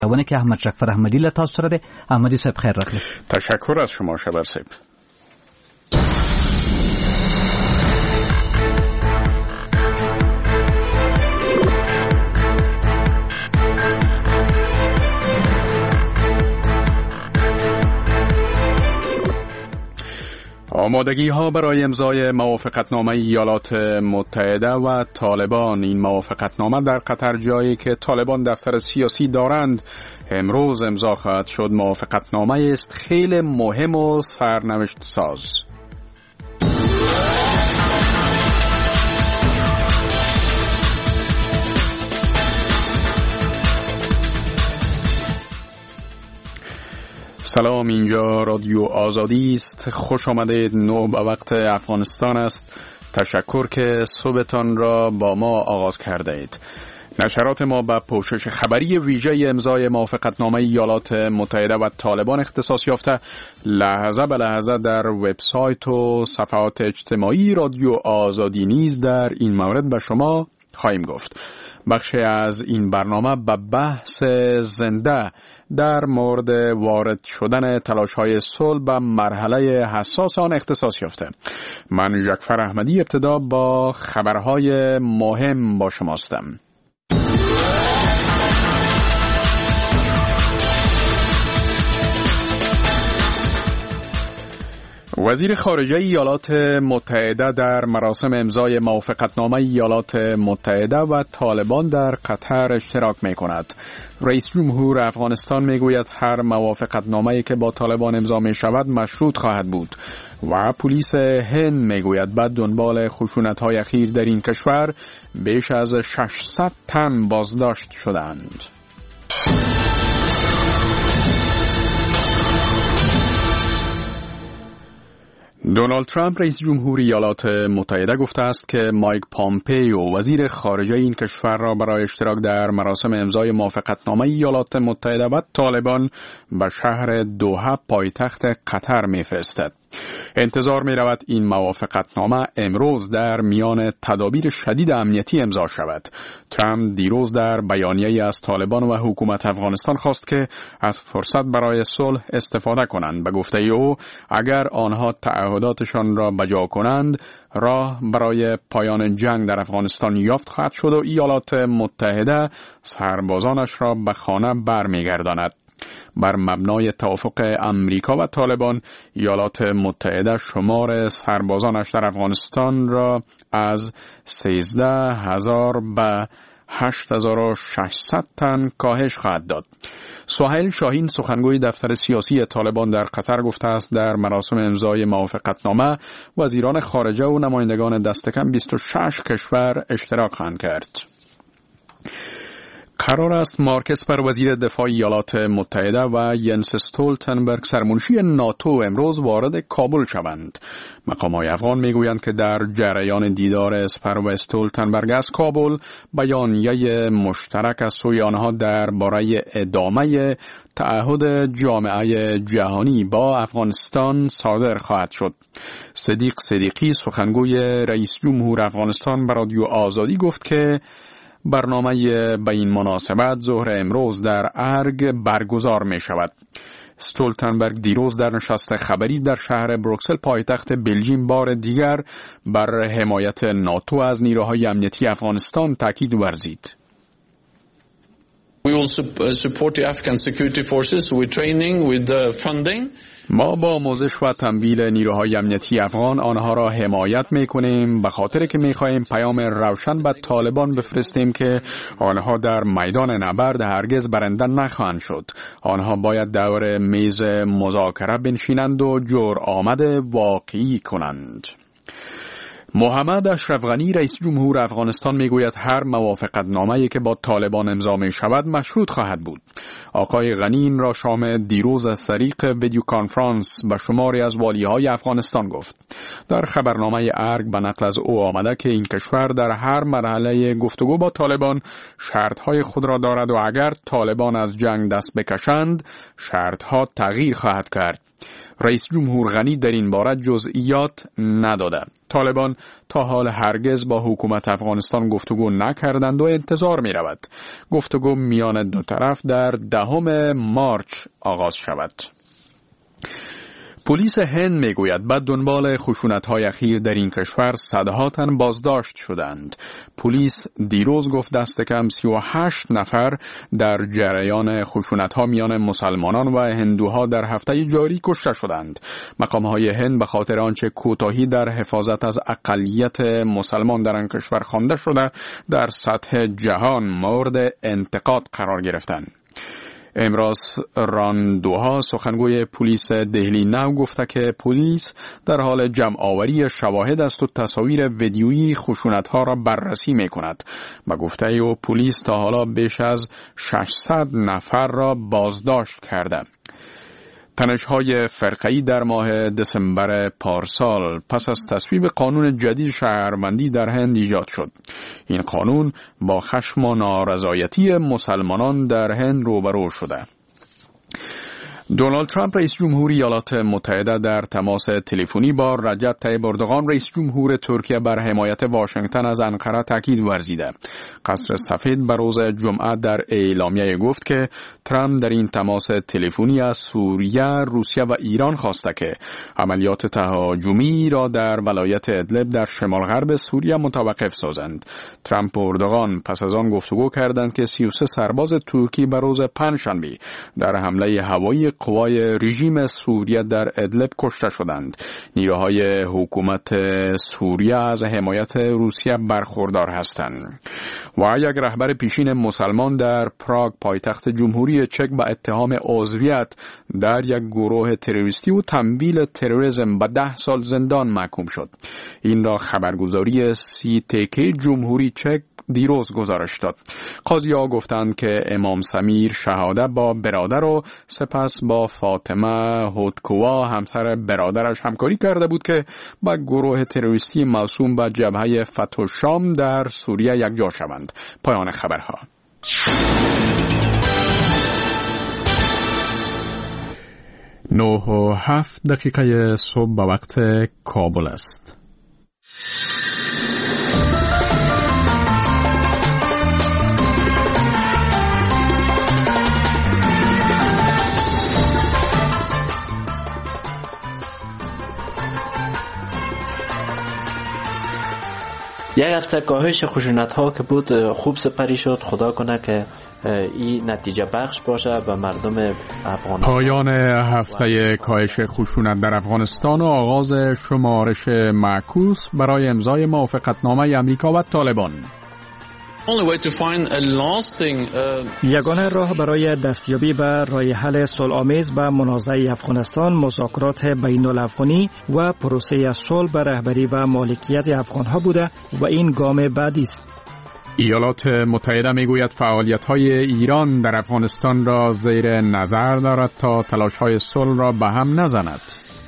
ونه که احمد جعفر احمدی له تاسو سره دی. احمدی صاحب خیر راغلی. تشکر از شما شبر صاحب. آمادگی ها برای امضای موافقتنامه ایالات متحده و طالبان. این موافقتنامه در قطر، جایی که طالبان دفتر سیاسی دارند، امروز امضا خواهد شد. موافقتنامه است خیلی مهم و سرنوشت ساز. سلام، اینجا رادیو آزادی است. خوش آمدید. 9 به وقت افغانستان است. تشکر که صبحتان را با ما آغاز کرده اید. نشرات ما به پوشش خبری ویژه امضای موافقتنامه ایالات متحده و طالبان اختصاص یافته لحظه به لحظه در وبسایت و صفحات اجتماعی رادیو آزادی نیز در این مورد به شما خواهیم گفت. بخشی از این برنامه به بحث زنده در مورد وارد شدن تلاش‌های صلح به مرحله حساس آن اختصاص یافته. من جعفر احمدی ابتدا با خبرهای مهم با شماستم. وزیر خارجه ایالات متحده در مراسم امضای موافقتنامه ایالات متحده و طالبان در قطر اشتراک می کند. رئیس جمهور افغانستان می گوید هر موافقتنامه‌ای که با طالبان امضا می شود مشروط خواهد بود و پلیس هند می گوید بعد دنبال خشونت‌های اخیر در این کشور بیش از 600 تن بازداشت شدند. دونالد ترامپ رئیس جمهور ایالات متحده گفته است که مایک پامپیو وزیر خارجه این کشور را برای اشتراک در مراسم امضای موافقتنامه ایالات متحده و طالبان به شهر دوحه پایتخت قطر می‌فرستد. انتظار می رود این موافقتنامه امروز در میان تدابیر شدید امنیتی امضا شود. ترامپ دیروز در بیانیه‌ای از طالبان و حکومت افغانستان خواست که از فرصت برای صلح استفاده کنند. به گفته او اگر آنها تعهداتشان را بجا کنند راه برای پایان جنگ در افغانستان یافت خواهد شد و ایالات متحده سربازانش را به خانه برمیگرداند. بر مبنای توافق امریکا و طالبان ایالات متحده شمار سربازانش در افغانستان را از 13,000 به 8,600 تن کاهش خواهد داد. سهیل شاهین سخنگوی دفتر سیاسی طالبان در قطر گفته است در مراسم امضای موافقتنامه وزیران خارجه و نمایندگان دست کم 26 کشور اشتراک خواهند کرد. قرار است مارک اسپر وزیر دفاع ایالات متحده و ینس استولتنبرگ سرمنشی ناتو امروز وارد کابل شوند. مقام‌های افغان میگویند که در جریان دیدار اسپر و استولتنبرگ از کابل بیانیه مشترک از سوی آنها درباره ادامه تعهد جامعه جهانی با افغانستان صادر خواهد شد. صدیق صدیقی سخنگوی رئیس جمهور افغانستان به رادیو آزادی گفت که برنامه به این مناسبت ظهر امروز در ارگ برگزار می شود. استولتنبرگ دیروز در نشست خبری در شهر بروکسل پایتخت بلژیم بار دیگر بر حمایت ناتو از نیروهای امنیتی افغانستان تاکید ورزید. We will support the Afghan security forces with training, with funding. ما با آموزش و تمویل نیروهای امنیتی افغان آنها را حمایت می‌کنیم به خاطر که می‌خواهیم پیام روشن به طالبان بفرستیم که آنها در میدان نبرد هرگز برنده نخواهند شد. آنها باید دور میز مذاکره بنشینند و جرأت واقعی کنند. محمد اشرف غنی رئیس جمهور افغانستان میگوید هر موافقتنامه‌ای که با طالبان امضا می شود مشروط خواهد بود. آقای غنی این را شام دیروز از طریق ویدیو کانفرانس به شماری از والیهای افغانستان گفت. در خبرنامه ارگ به نقل از او آمده که این کشور در هر مرحله گفتگو با طالبان شرطهای خود را دارد و اگر طالبان از جنگ دست بکشند شرطها تغییر خواهد کرد. رئیس جمهور غنی در این باره جزئیات نداده. طالبان تا حال هرگز با حکومت افغانستان گفتگو نکردند و انتظار می رود گفتگو میان دو طرف در 10 مارچ آغاز شود. پلیس هند میگوید بعد دنبال خشونت‌های اخیر در این کشور صدها تن بازداشت شدند. پلیس دیروز گفت دست کم 38 نفر در جریان خشونت‌ها میان مسلمانان و هندوها در هفته جاری کشته شدند. مقام‌های هند به خاطر آنچه کوتاهی در حفاظت از اقلیت مسلمان در آن کشور خوانده شده در سطح جهان مورد انتقاد قرار گرفتند. امروز راندوها سخنگوی پلیس دهلی نو گفته که پلیس در حال جمع آوری شواهد است و تصاویر ویدیویی خشونت‌ها را بررسی می‌کند. با گفته او پلیس تا حالا بیش از 600 نفر را بازداشت کرده. تنش‌های فرقه‌ای در ماه دسامبر پارسال پس از تصویب قانون جدید شهروندی در هند ایجاد شد. این قانون با خشم و نارضایتی مسلمانان در هند روبرو شده. دونالد ترامپ رئیس جمهور ایالات متحده در تماس تلفنی با رجب طیب اردوغان رئیس جمهور ترکیه بر حمایت واشنگتن از انقره تاکید ورزیده. قصر سفید به روز جمعه در اعلامیه گفت که ترامپ در این تماس تلفنی از سوریه، روسیه و ایران خواسته که عملیات تهاجمی را در ولایت ادلب در شمال غرب سوریه متوقف سازند. ترامپ و اردوغان پس از آن گفتگو کردند که 33 سرباز ترکی به روز پنجشنبه در حمله هوایی قوای رژیم سوریه در ادلب کشته شدند. نیروهای حکومت سوریه از حمایت روسیه برخوردار هستند. و یک رهبر پیشین مسلمان در پراگ پایتخت جمهوری چک به اتهام عضویت در یک گروه تروریستی و تمویل تروریسم به 10 سال زندان محکوم شد. این را خبرگزاری CTK جمهوری چک دیروز گزارش داد. قاضی ها گفتند که امام سمیر شهاده با برادر و سپس با فاطمه هودکووا همسر برادرش همکاری کرده بود که با گروه تروریستی موسوم به جبهه فتح الشام در سوریه یکجا شوند. پایان خبرها. 9:07 صبح به وقت کابل است. یک هفته کاهش خشونت‌ها که بود خوب سپری شد. خدا کنه که این نتیجه بخش باشه به مردم افغانستان. پایان هفته کاهش خشونت در افغانستان و آغاز شمارش معکوس برای امضای موافقتنامه امریکا و طالبان. یگانه راه برای دستیابی به راه حل صلح‌آمیز به منازعه افغانستان مذاکرات بین الافغانی و پروسه صلح به رهبری و مالکیت افغان‌ها بوده و این گام بعدی است. ایالات متحده میگوید فعالیت‌های ایران در افغانستان را زیر نظر دارد تا تلاش‌های صلح را به هم نزند.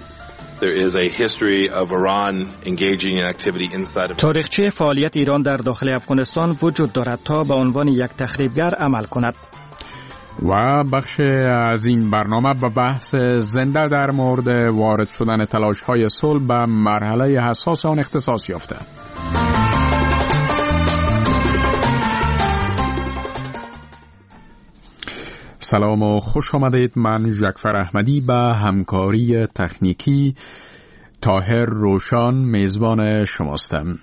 تاریخچه فعالیت ایران در داخل افغانستان وجود دارد تا به عنوان یک تخریبگر عمل کند. و بخش از این برنامه به بحث زنده در مورد وارد شدن تلاش‌های صلح به مرحله حساس آن اختصاص یافته. سلام و خوش آمدید. من جعفر احمدی به همکاری تکنیکی طاهر روشان میزبان شماستم.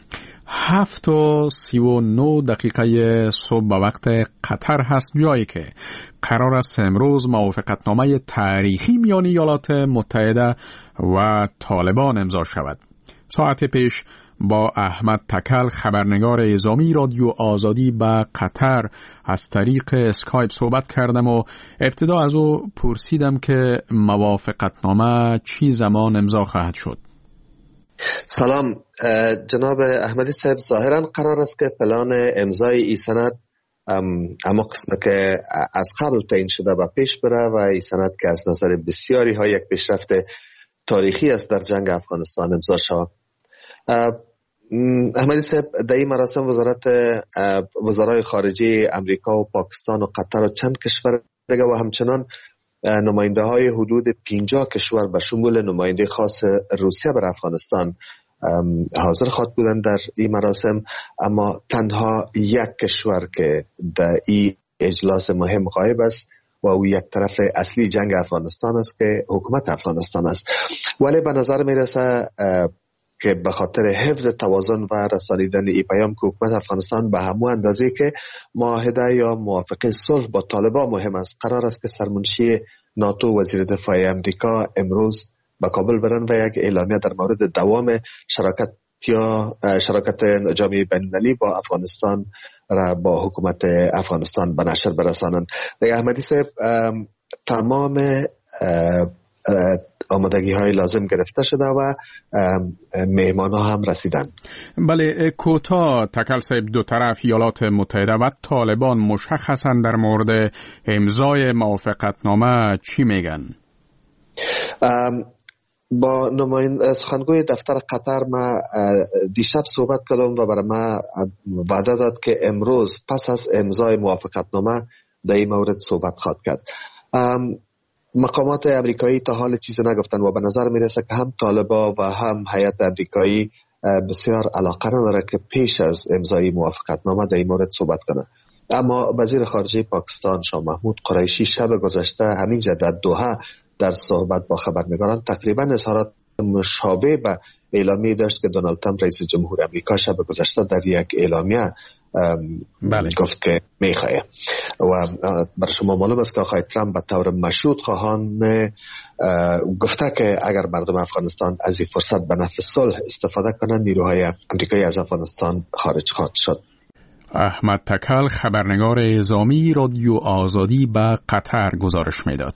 7:39 صبح به وقت قطر هست، جایی که قرار است امروز موافقتنامه تاریخی میان ایالات متحده و طالبان امضا شود. ساعت پیش با احمد تکل خبرنگار اعزامی رادیو آزادی به قطر از طریق اسکایپ صحبت کردم و ابتدا از او پرسیدم که موافقتنامه چی زمان امضا خواهد شد. سلام جناب احمدی صاحب، ظاهرا قرار است که پلان امضای این سند اما قسمه که از قبل تعیین شده و پیش بره و این سند که از نظر بسیاری ها یک پیشرفت تاریخی است در جنگ افغانستان امضا شود. احمدی صاحب در این مراسم وزرای خارجه امریکا و پاکستان و قطر و چند کشور دیگه و همچنان نماینده های حدود 50 کشور به شمول نماینده خاص روسیه بر افغانستان حاضر خواهد بودند در این مراسم، اما تنها یک کشور که در این اجلاس مهم غایب است و او یک طرف اصلی جنگ افغانستان است که حکومت افغانستان است. ولی به نظر میرسه که به خاطر حفظ توازن و رسانیدن این پیام که حکومت افغانستان به همون اندازه که معاهده یا موافقه صلح با طالبان مهم است، قرار است که سرمنشی ناتو وزیر دفاع امریکا امروز به کابل برن و یک اعلامیه در مورد دوام شراکت جامعه بین‌المللی با افغانستان را با حکومت افغانستان به نشر برسانند. دیگه احمدی صاحب تمام آمادگی های لازم گرفته شده و مهمان ها هم رسیدن. بله، کوتاه تکل صاحب، دو طرف ایالات متحده و طالبان مشخصا در مورد امضای موافقتنامه چی میگن؟ با سخنگوی دفتر قطر ما دیشب صحبت کردم و برای ما وعده داد که امروز پس از امضای موافقتنامه در این مورد صحبت خواهد کرد. مقامات امریکایی تا حال چیزی نگفتن و به نظر میرسه که هم طالبان و هم هیئت امریکایی بسیار علاقه نداره که پیش از امضای موافقتنامه در این مورد صحبت کنه. اما وزیر خارجه پاکستان شاه محمود قریشی شب گذشته همینجا در دوحه در صحبت با خبرنگاران تقریبا اظهارات مشابه به اعلامیه داشت که دونالد ترامپ رئیس جمهور امریکا شب گذشته در یک اعلامیه گفت که میخواه. و برای شما معلوم است که آقای ترامپ به طور مشروط خواهان گفته که اگر مردم افغانستان از این فرصت به نفع صلح استفاده کنند، نیروهای امریکایی از افغانستان خارج خواهد شد. احمد تکل، خبرنگار اعزامی رادیو آزادی، به قطر گزارش میداد.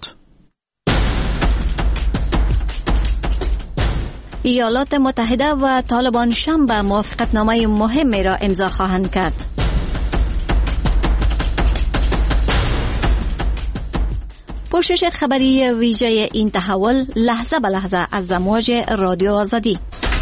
ایالات متحده و طالبان شنبه موافقتنامه مهمی را امضا خواهند کرد. پوشش خبری ویژه این تحول لحظه به لحظه از امواج رادیو آزادی.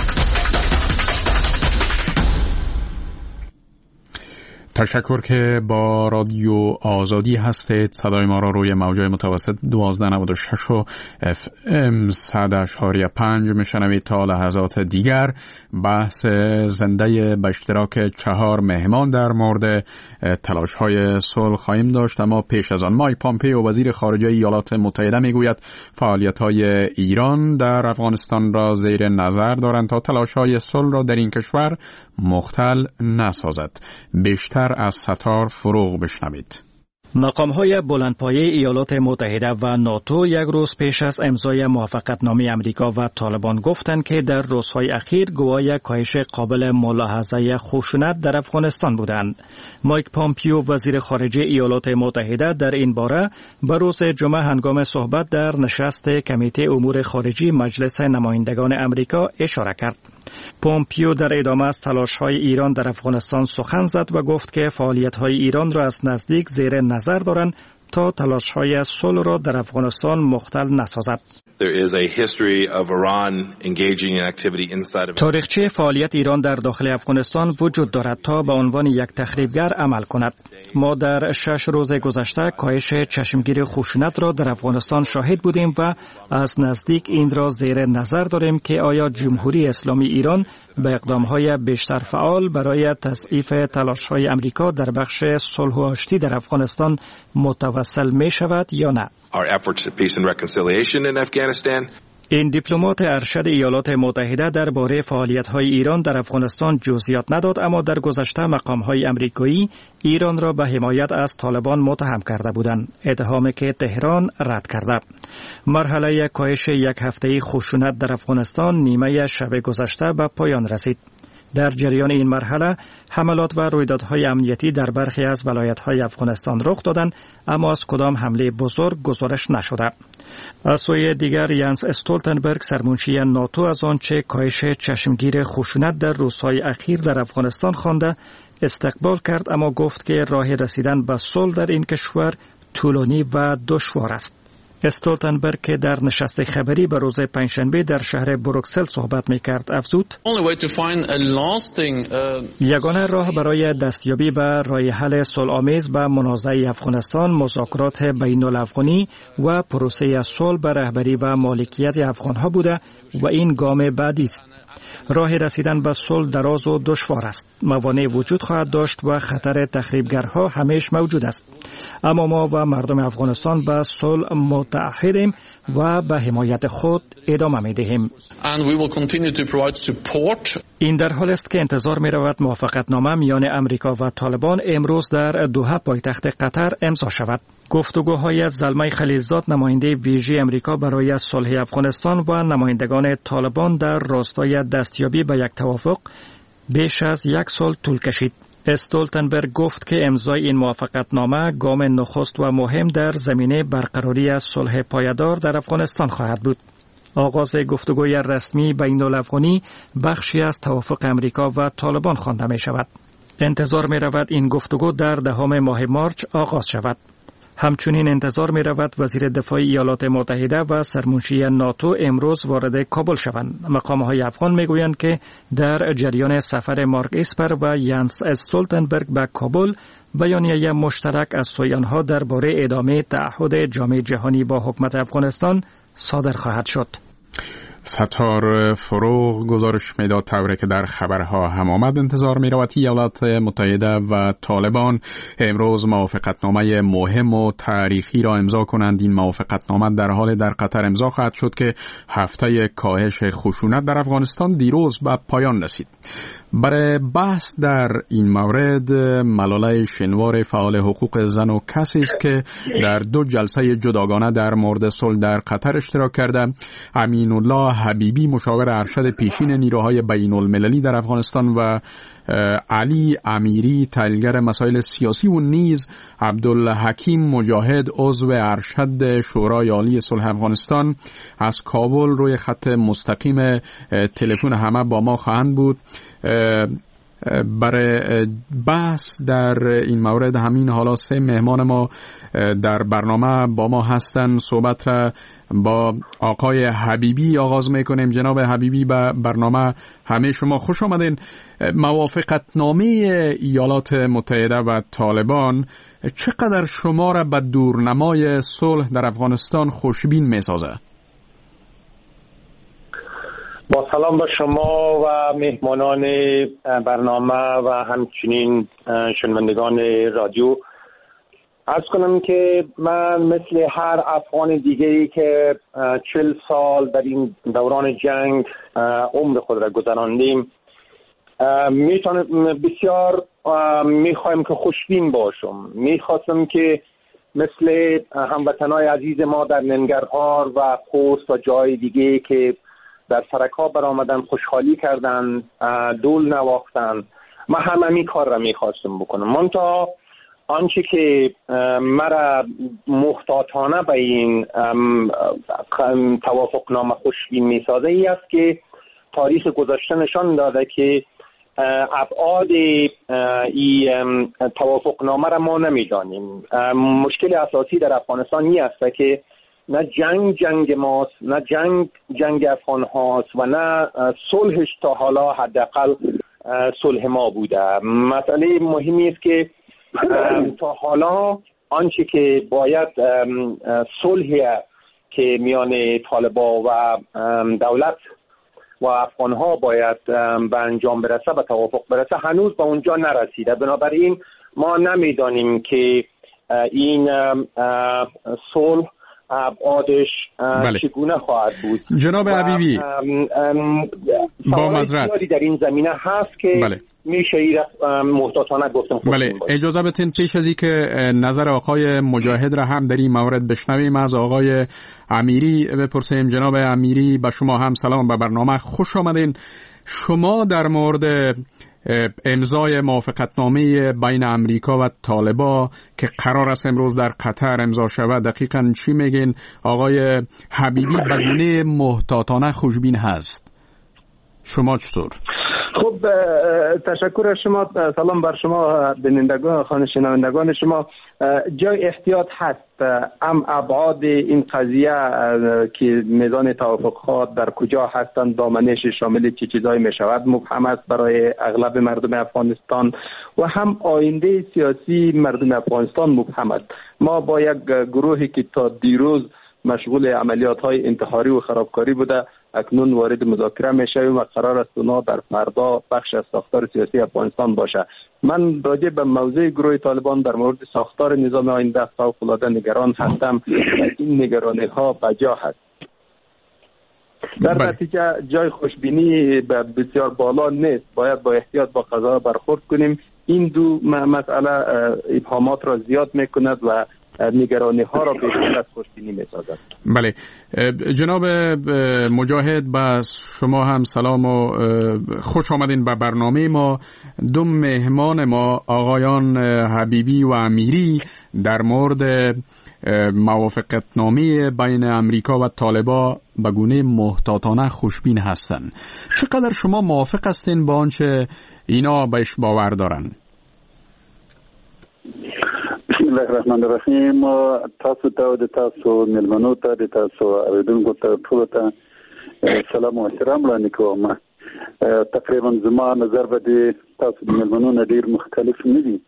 تشکر که با رادیو آزادی هستید. صدای ما را روی موجهای متوسط 1296 و FM 100.5 میشنوید. تا لحظات دیگر بحث زنده به اشتراک 4 مهمان در مورد تلاش‌های صلح خواهیم داشت. اما پیش از آن مایک پامپئو وزیر خارجه ایالات متحده میگوید فعالیت‌های ایران در افغانستان را زیر نظر دارند تا تلاش‌های صلح را در این کشور مختل نسازد. بیشتر از ستار فروغ بشنوید. مقام‌های بلندپایه ایالات متحده و ناتو یک روز پیش از امضای موافقتنامه امریکا و طالبان گفتند که در روزهای اخیر گواه کاهش قابل ملاحظه خشونت در افغانستان بودند. مایک پامپئو وزیر خارجه ایالات متحده در این باره به روز جمعه هنگام صحبت در نشست کمیته امور خارجی مجلس نمایندگان امریکا اشاره کرد. پامپئو در ادامه از تلاش‌های ایران در افغانستان سخن زد و گفت که فعالیت‌های ایران را از نزدیک زیر نظر دارند تا تلاش‌های صلح را در افغانستان مختل نسازد. تاریخچه فعالیت ایران در داخل افغانستان وجود دارد تا به عنوان یک تخریبگر عمل کند. ما در 6 روز گذشته کاهش چشمگیر خشونت را در افغانستان شاهد بودیم و از نزدیک این را زیر نظر داریم که آیا جمهوری اسلامی ایران به اقدام‌های بیشتر فعال برای تضعیف تلاش‌های امریکا در بخش صلح و آشتی در افغانستان متوسل می شود یا نه. این دیپلمات ارشد ایالات متحده درباره فعالیت‌های ایران در افغانستان جزئیات نداد، اما در گذشته مقام‌های امریکایی ایران را به حمایت از طالبان متهم کرده بودند، اتهامی که تهران رد کرده. مرحله کاهش یک هفته خشونت در افغانستان نیمه شب گذشته به پایان رسید. در جریان این مرحله حملات و رویدادهای امنیتی در برخی از ولایت‌های افغانستان رخ دادند، اما از کدام حمله بزرگ گزارش نشده. از سوی دیگر یانس استولتنبرگ سرمنشی ناتو از آنچه کاهش چشمگیر خشونت در روزهای اخیر در افغانستان خوانده استقبال کرد، اما گفت که راه رسیدن به صلح در این کشور طولانی و دشوار است. استولتنبرگ که در نشست خبری به روز پنجشنبه در شهر بروکسل صحبت می‌کرد افزود: یگانه راه برای دستیابی به راه حل صلح‌آمیز به منازعه افغانستان مذاکرات بین‌الافغانی و پروسه صلح به رهبری و مالکیت افغان‌ها بوده و این گام بعدی است. راه رسیدن به صلح دراز و دشوار است. موانع وجود خواهد داشت و خطر تخریبگرها همیشه موجود است. اما ما و مردم افغانستان به صلح متعهدیم و به حمایت خود ادامه می‌دهیم. این در حال است که انتظار می‌رود موافقتنامه میان امریکا و طالبان امروز در دوحه پایتخت قطر امضا شود. گفتگوهای از زلمه خلیلزاد نماینده ویژه امریکا برای صلح افغانستان و نمایندگان طالبان در راستای دستیابی به یک توافق بیش از یک سال طول کشید. استولتنبرگ گفت که امضای این موافقتنامه گام نخست و مهم در زمینه برقراری صلح پایدار در افغانستان خواهد بود. آغاز گفتگوی رسمی بین‌الافغانی بخشی از توافق امریکا و طالبان خوانده می شود. انتظار می رود این گفتگو در 10 ماه مارچ آغاز شود. همچنین انتظار می رود وزیر دفاع ایالات متحده و سرمنشی ناتو امروز وارد کابل شوند. مقام‌های افغان می گویند که در جریان سفر مارک اسپر و ینس استولتنبرگ به کابل بیانیه مشترک از سوی آنها درباره ادامه تعهد جامعه جهانی با حکومت افغانستان صادر خواهد شد. ستار فروغ گزارش میداد طوری که در خبرها هم آمد انتظار می رود ایالات متحده و طالبان امروز موافقتنامه مهم و تاریخی را امضا کنند. این موافقتنامه در حال در قطر امضا خواهد شد که هفته کاهش خشونت در افغانستان دیروز به پایان رسید. برای بحث در این مورد ملاله شنوار فعال حقوق زن و کسی است که در 2 جلسه جداگانه در مورد صلح در قطر اشتراک کرده. امین الله حبیبی مشاور ارشد پیشین نیروهای بین المللی در افغانستان و علی امیری تحلیلگر مسائل سیاسی و نیز عبدالحکیم مجاهد عضو ارشد شورای عالی صلح افغانستان از کابل روی خط مستقیم تلفن همه با ما خواهند بود. برای بحث در این مورد همین حالا 3 مهمان ما در برنامه با ما هستند. صحبت را با آقای حبیبی آغاز میکنیم. جناب حبیبی به برنامه همه شما خوش آمدین. موافقتنامه ایالات متحده و طالبان چقدر شما را به دورنمای صلح در افغانستان خوشبین میسازه؟ با سلام به شما و مهمانان برنامه و همچنین شنوندگان رادیو. عرض کنم که من مثل هر افغان دیگری که 40 سال در این دوران جنگ عمر خود را گذراندیم بسیار میخوایم که خوشبین باشم. میخواستم که مثل هموطنای عزیز ما در ننگرهار و خوست و جای دیگه که در سرک‌ها برآمدن خوشحالی کردن دول نواختن، من همین کار را میخواستم بکنم. منتها آنچه که مرا محتاطانه به این توافقنامه خوشبین میسازه ای است که تاریخ گذشته نشان داده که ابعاد این توافقنامه را ما نمیدانیم. مشکل اساسی در افغانستان این است که نه جنگ ماست، نه جنگ افغان هاست و نه صلحش تا حالا حداقل صلح ما بوده. مسئله مهمی است که تا حالا آنچه که باید صلحی که میان طالبان و دولت و افغان ها باید به انجام برسه، به توافق برسه، هنوز به اونجا نرسیده. بنابراین ما نمیدانیم که این صلح ابعادش چگونه خواهد بود. جناب حبیبی با معذرت در این زمینه هست که میشه محتاطانه گفتم. بله، اجازه بدین پیش از اینکه نظر آقای مجاهد را هم در این مورد بشنویم از آقای امیری بپرسیم. جناب امیری با شما هم سلام، به برنامه خوش آمدین. شما در مورد امضای موافقتنامه بین امریکا و طالبان که قرار است امروز در قطر امضا شود دقیقاً چی میگین؟ آقای حبیبی بدون محتاطانه خوشبین هست، شما چطور؟ خب تشکر از شما. سلام بر شما بینندگان شنوندگان شما. جای احتیاط هست. ابعاد این قضیه که میزان توافقات در کجا هستند، دامنش شامل چه چیزایی می شود مبهم است برای اغلب مردم افغانستان و هم آینده سیاسی مردم افغانستان مبهم است. ما با یک گروهی که تا دیروز مشغول عملیات های انتحاری و خرابکاری بوده اکنون وارد مذاکره میشویم و قرار است اونا در فردا بخش از ساختار سیاسی افغانستان باشه. من راجع به موضوع گروه طالبان در مورد ساختار نظام آینده فوق‌العاده نگران هستم. این نگرانی ها بجا هست. در نتیجه جای خوشبینی بسیار بالا نیست. باید با احتیاط با قضا برخورد کنیم. این دو مسئله ابهامات را زیاد میکند و نگرانی ها را بهتر از خوشبینی میسازد. بله جناب مجاهد، با شما هم سلام و خوش آمدین به برنامه ما. دو مهمان ما آقایان حبیبی و امیری در مورد موافقتنامه بین امریکا و طالبان به گونه محتاطانه خوشبین هستند. چقدر شما موافق هستین با آنچه اینا بهش باور دارن؟ بسم الله الرحمن الرحیم. تاسو ته د تاسو ملمنو ته د تاسو اوریدونکو ته ټول ته سلام او احترام وړاندې کوم. تقریبا زما نظر به د تاسو د ملمنو نه ډیر مختلف نه دي.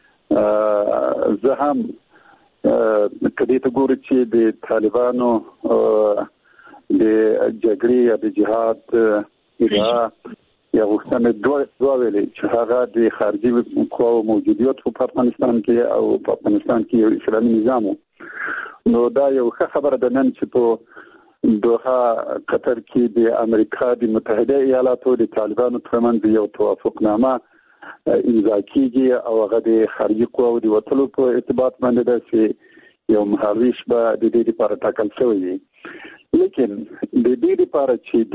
زه هم کدی ته ګورم چې د طالبانو د جګړې یا د جهاد یا غوښتنه دوه ویلې چې هغه د خارجي قواو موجودیت په افغانستان کې او په افغانستان کې یو اسلامي نظام و. نو دا یو ښه خبره ده نن چې په دوحه قطر کې د امریکا د متحده ایالاتو د طالبانو ترمنځ یو توافقنامه امضا کیږي او هغه د خارجي قواو د وتلو په ارتباط باندې ده چې یو مهارویش به د دې لپاره ټاکل شوی وي. لیکن د دې لپاره چې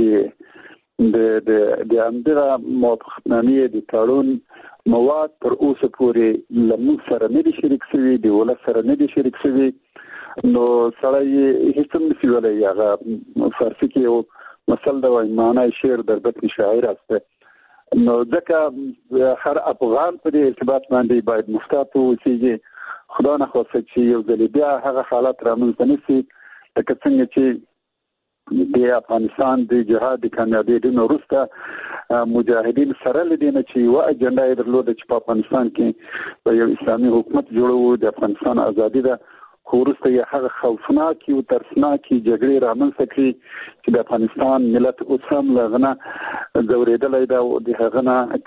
د همدغه موافقتنامې د تړون مواد تر اوسه پورې له موږ سره نه دي شریک شوي، د ولس سره نه دي شریک شوي. نو سړی هیڅ هم نشي ویلی. هغه فارسي کې یو مثل ده وایي معنای شعر در بطن شاعر است. نو ځکه هر افغان په دې ارتباط باندې باید محتاط واوسېږي. خدا نخواسته چې یو ځلې بیا هغه حالات رامنځته نه شي لکه څنګه چې د افغانستان د جهاد د کامیابېدو وروسته مجاهدین سره له دې نه چې یوه اجنډا یې درلوده چې په افغانستان کې په یو اسلامي حکومت جوړوو، د افغانستان ازادي ده، خو وروسته یې هغه خوفناکې او ترسناکې جګړې رامنځته کړي چې د افغانستان ملت اوس هم له هغه نه ځورېدلی ده او د هغه نه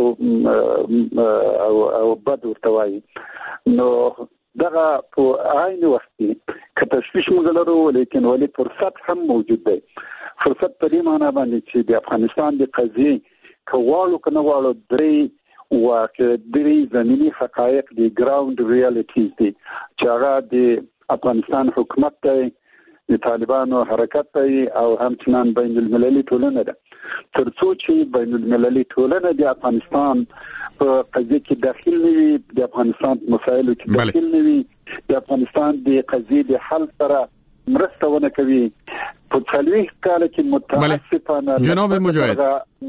کرکه او بد ورته وایي. نو دغه په عین وخت کې که تشویش موږ لرو لیکن ولی فرصت هم موجود دی. فرصت په دې معنا باندې چې د افغانستان د قضیې که غواړو که نه غواړو درې زمینی حقایق دی، ګراوند ریالیټیز دی چې هغه د افغانستان حکومت دی، د طالبانو حرکت دی او همچنان بین المللي ټولنه ده. تر څو چې بین المللي ټولنه د افغانستان په قضیه کې داخل نه وي، د افغانستان مسایلو کې داخل نه وي، د افغانستان د قضیې د حل سره مرسته ونه کوي، په 40 کال کې متاسفانه جناب مجاهد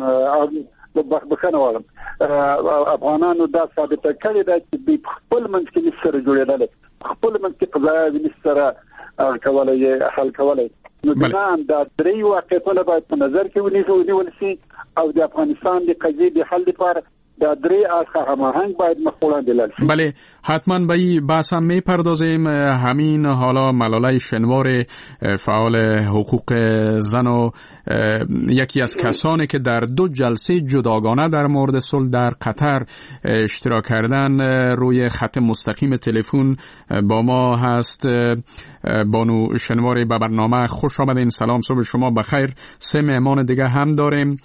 بخښنه غواړم افغانانو دا ثابته کړې ده چې دوی خپل منځ کې سره جوړېدل، خپل منځ کې قضایا سره کولای حل کولای. نو دا درې واقعیتونه باید په نظر کې ونیول شي او د افغانستان د قضیې د حل لپاره دا درې اړخه هماهنگ باید مخ وړاندې لاړ شي. بله حتما به این بحث هم میپردازیم. همین حالا ملاله شنوار فعال حقوق زن و یکی از کسانی که در 2 جلسه جداگانه در مورد صلح در قطر اشتراک کردن روی خط مستقیم تلفن با ما هست. بانو شنواری به برنامه خوش آمدین. سلام، صبح شما بخیر. 3 مهمان دیگه هم داریم.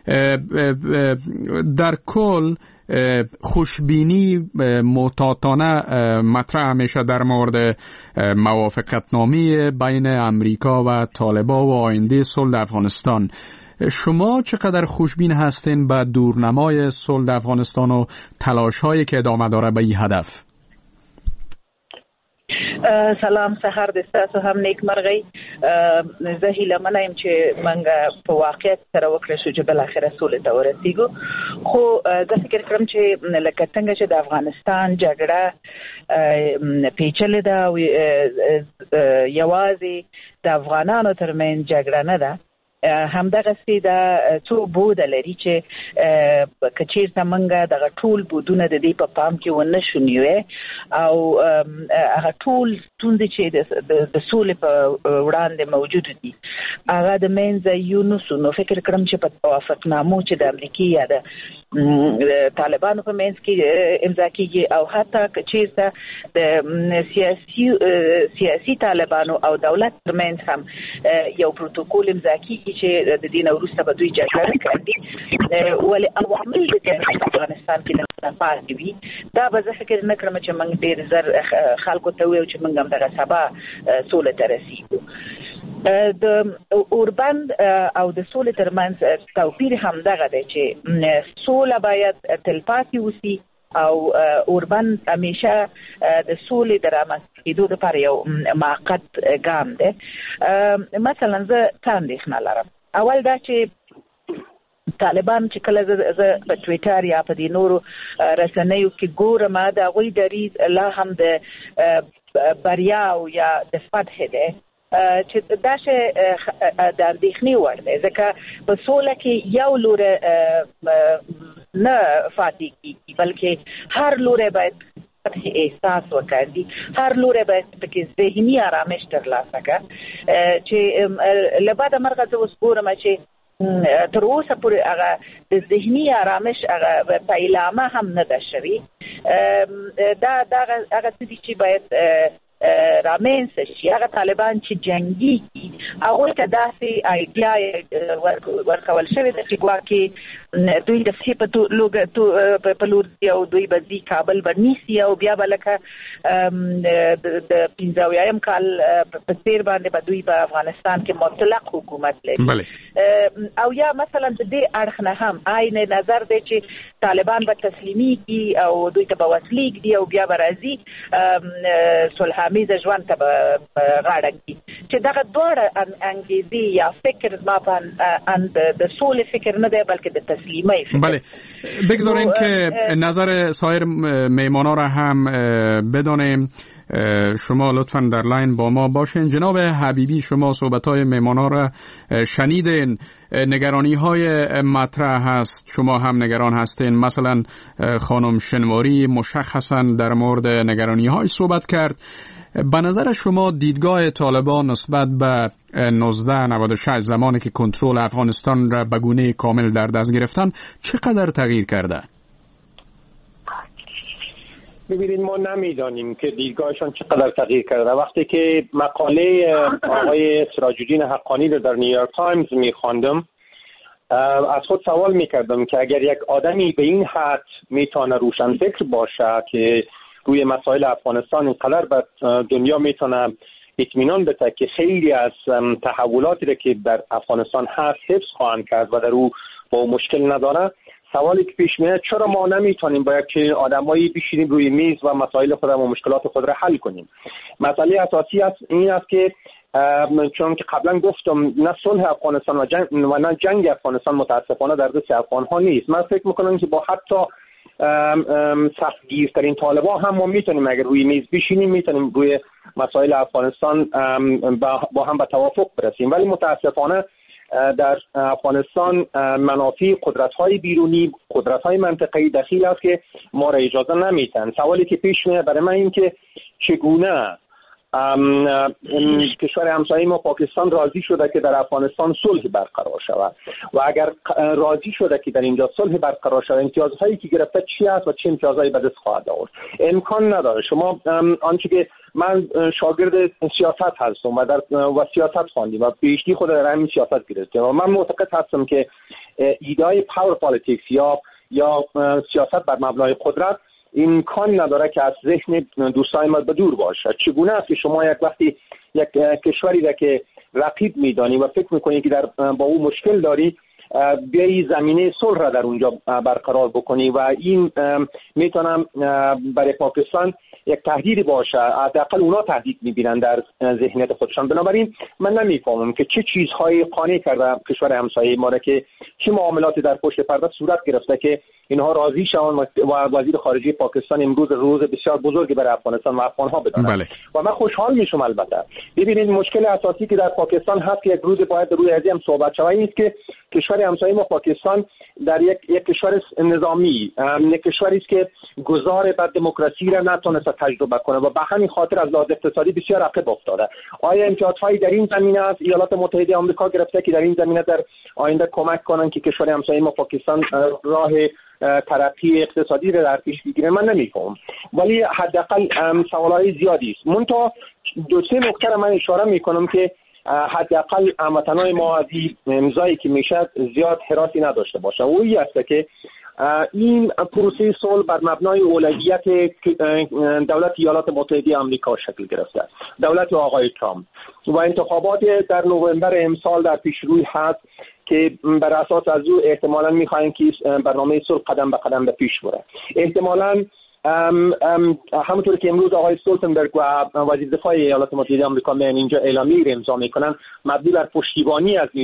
در کل خوشبینی محتاطانه مطرح میشه در مورد موافقتنامه بین امریکا و طالبان و آینده صلح افغانستان. شما چقدر خوشبین هستین به دورنمای صلح افغانستان و تلاش‌هایی که ادامه داره به این هدف؟ سلام، سحر د تاسو هم نیک مرغی. زه هیله منم چې موږ په واقعیت سره وکړو چې بل اخر سولې ته ورسیږو. خو زه فکر کوم چې لکه څنګه چې د افغانستان جګړه پیچلې ده او یوازې د افغانانو ترمنځ جګړه نه ده، همدغه سي د څو بود لري چې کچیرته منګه د ټول بودونه د دې په پام کې ونه شونیوي او هغه ټول ستوندې چې د سولې په وړاندې موجود دي هغه د منځ یونسو. نو فکر کوم چې په توافقنامو چې د امریکا یا د طالبانو په منځ کې امضا کیږي او حتی کچیرته د سیاسي طالبانو او دولت ترمنځ هم یو پروتوکول امضا کیږي چې د دین وروسته به دوی جګړه کوي ولې عوامل د افغانستان کې د پاتې وي. دا به زه فکر نه کړم چې موږ ډېر زر خلکو ته وایو چې موږ هم دغه سبا سولې ته رسیږو. د اوربند او د سولې ترمنځ توپیر همدغه دی چې سوله باید تلپاتې وسی او اوربند همیشه د سولې د رامنځته کېدو لپاره یو موقت ګام دی. مثلا زه څه اندېښنه لرم. اول دا چې طالبان چې کله زه په ټویټر یا په دې نورو رسنیو کې ګورم د هغوی دریځ لا هم د بریا او یا د فتح دی چې دا شی د اندېښنې وړ دی ځکه په سوله کې یو لوری نه فاتح کېږي بلکې هر لوری باید احساس وکړي، هر لوری باید پکې ذهني آرامش ترلاسه کړي چې له بعده مرغه زه اوس ګورم چې تر اوسه پورې هغه د ذهني آرامش هغه پیلامه هم نه ده شوې. دا هغه څه دي چې باید رامنځته شي. هغه طالبان چې جنګي هغوی ته داسې ایډیا ورکول شوې ده چې ګواکې دوی د فتحې په لور دي او دوی به ځي کابل به نیسي او بیا به لکه د 85 کال په څېر باندې به دوی په افغانستان کې مطلق حکومت لري. او یا مثلا د دې اړخ نه هم عین نظر دی چې طالبان به تسلیمیږي او دوی ته به وسلې ږدي او بیا به راځي صلح‌آمیزه ژوند ته به غاړه ږدي چې دغه دواړه انګیزې یا فکر ما په د سولې فکر نه دی بلکې د تسلیمی فکر. بله بگذاریم که نظر سایر میمانا را هم بدانیم. شما لطفاً در لاین با ما باشین. جناب حبیبی شما صحبت‌های میمانا را شنیدین، نگرانی‌های مطرح هست، شما هم نگران هستین. مثلا خانم شنواری مشخصاً در مورد نگرانی‌های صحبت کرد. به نظر شما دیدگاه طالبان نسبت به 1996 زمانی که کنترل افغانستان را به گونه کامل در دست گرفتن چقدر تغییر کرده؟ ببینید ما نمیدانیم که دیدگاهشان چقدر تغییر کرده. وقتی که مقاله آقای سراج الدین حقانی رو در نیویورک تایمز می‌خواندم از خود سوال می‌کردم که اگر یک آدمی به این حد میتونه روشنفکر باشه که روی مسائل افغانستان اینقدر به دنیا میتونه اطمینان بده که خیلی از تحولاتی رو که در افغانستان هست حفظ خواهند کرد و در او با مشکل نداره، سوالی که پیش میاد چرا ما نمیتونیم با یک آدمایی بشینیم روی میز و مسائل خود و مشکلات خود را حل کنیم؟ مسئله اساسی این است که چون که قبلا گفتم نه صلح افغانستان و نه جنگ افغانستان متاسفانه در دست افغان ها نیست. من فکر میکنم که با حتی سختگیرترین طالبان هم ما میتونیم اگر روی میز بشینیم میتونیم روی مسائل افغانستان با هم به توافق برسیم، ولی متاسفانه در افغانستان منافع قدرت‌های بیرونی، قدرت‌های منطقه‌ای دخیل است که ما را اجازه نمیدن. سوالی که پیش میاد برای من این که چگونه کشور همسایه ما پاکستان راضی شده که در افغانستان صلح برقرار شود و اگر راضی شده که در اینجا صلح برقرار شود امتیازهایی که گرفته چی است و چه امتیازهایی به دست خواهد آورد؟ امکان نداره. شما آنچه که من شاگرد سیاست هستم و سیاست خواندیم و پیشگی خود در همین سیاست گرفتم و من معتقد هستم که ایده‌های پاور پالیتیکس یا سیاست بر مبنای قدرت امکان نداره که از ذهن دوستای ما به دور باشه. چگونه است که شما وقتی یک کشوری را که رقیب میدانی و فکر میکنی که با او مشکل داری بیایی زمینه صلح را در اونجا برقرار بکنی و این میتونم برای پاکستان یک تهدیدی باشه، حداقل اونا تهدید می‌بینن در ذهنیت خودشان. بنابراین من نمی‌فهمم که چه چیزهایی قانع کرده کشور همسایه ما را که چه معاملاتی در پشت پرده صورت گرفته که اینها راضی شوند و وزیر خارجه پاکستان امروز روز بسیار بزرگی برای افغانستان و افغان‌ها بدانند. و من خوشحال میشم. البته ببینید مشکل اساسی که در پاکستان هست که یک روز باید روی ازم صحبت شود این است که کشور همسایه ما پاکستان در یک کشور نظامی، یک کشوری است که گذار بر دموکراسی را نتونسته تجربه کنه و به همین خاطر از لحاظ اقتصادی بسیار عقب افتاده. آیا امتیازهایی در این زمینه است ایالات متحده آمریکا گرفته که در این زمینه در آینده کمک کنن که کشور همسایه ما پاکستان راه ترقی اقتصادی را در پیش بگیره؟ من نمیفهم، ولی حداقل سوالای زیادی است. منتها دو سه نکته را من اشاره میکنم که حداقل هموطنان ما از این امضایی که میشه زیاد حراسی نداشته باشه. و این است که این پروسه صلح بر مبنای اولویت دولت ایالات متحده آمریکا شکل گرفته، دولت آقای ترامپ، و انتخابات در نوامبر امسال در پیش روی هست که بر اساس از او احتمالاً می‌خواهیم که برنامه صلح قدم به قدم به پیش بره. احتمالاً همونطور که امروز آقای استولتنبرگ و وزیر دفاع ایالات متحده آمریکا میان اینجا اعلامیه امضا میکنن مبنی بر پشتیبانی از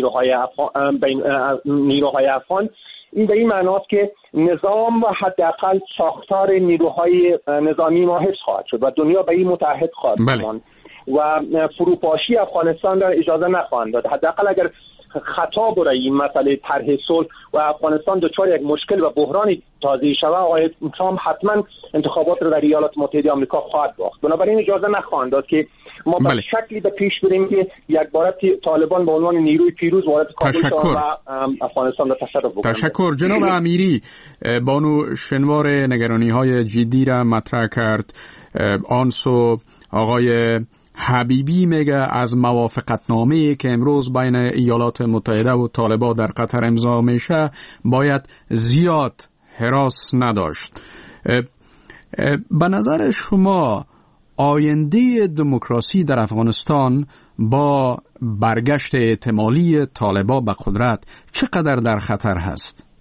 نیروهای افغان، این به این معناست که نظام و حداقل ساختار نیروهای نظامی ما حفظ خواهد شد و دنیا به این متحد خواهد ماند و فروپاشی افغانستان را اجازه نخواهند داد. حداقل اگر خطا برای این مسئله طرح صلح و افغانستان دچار یک مشکل و بحرانی تازه شود، آقای ترامپ حتما انتخابات را در ایالات متحده آمریکا خواهد باخت. بنابراین اجازه نخواهند داد که ما به شکلی به پیش بریم که یک بار طالبان به عنوان نیروی پیروز وارد کابل شود و افغانستان را تصرف بکنه. تشکر. جناب امیری، بانو شنوار نگرانی‌های جدی را مطرح کرد. آنسو آقای حبیبی میگه از موافقتنامه‌ای که امروز بین ایالات متحده و طالبان در قطر امضا میشه باید زیاد هراس نداشت. به نظر شما آینده دموکراسی در افغانستان با برگشت احتمالی طالبان به قدرت چقدر در خطر هست؟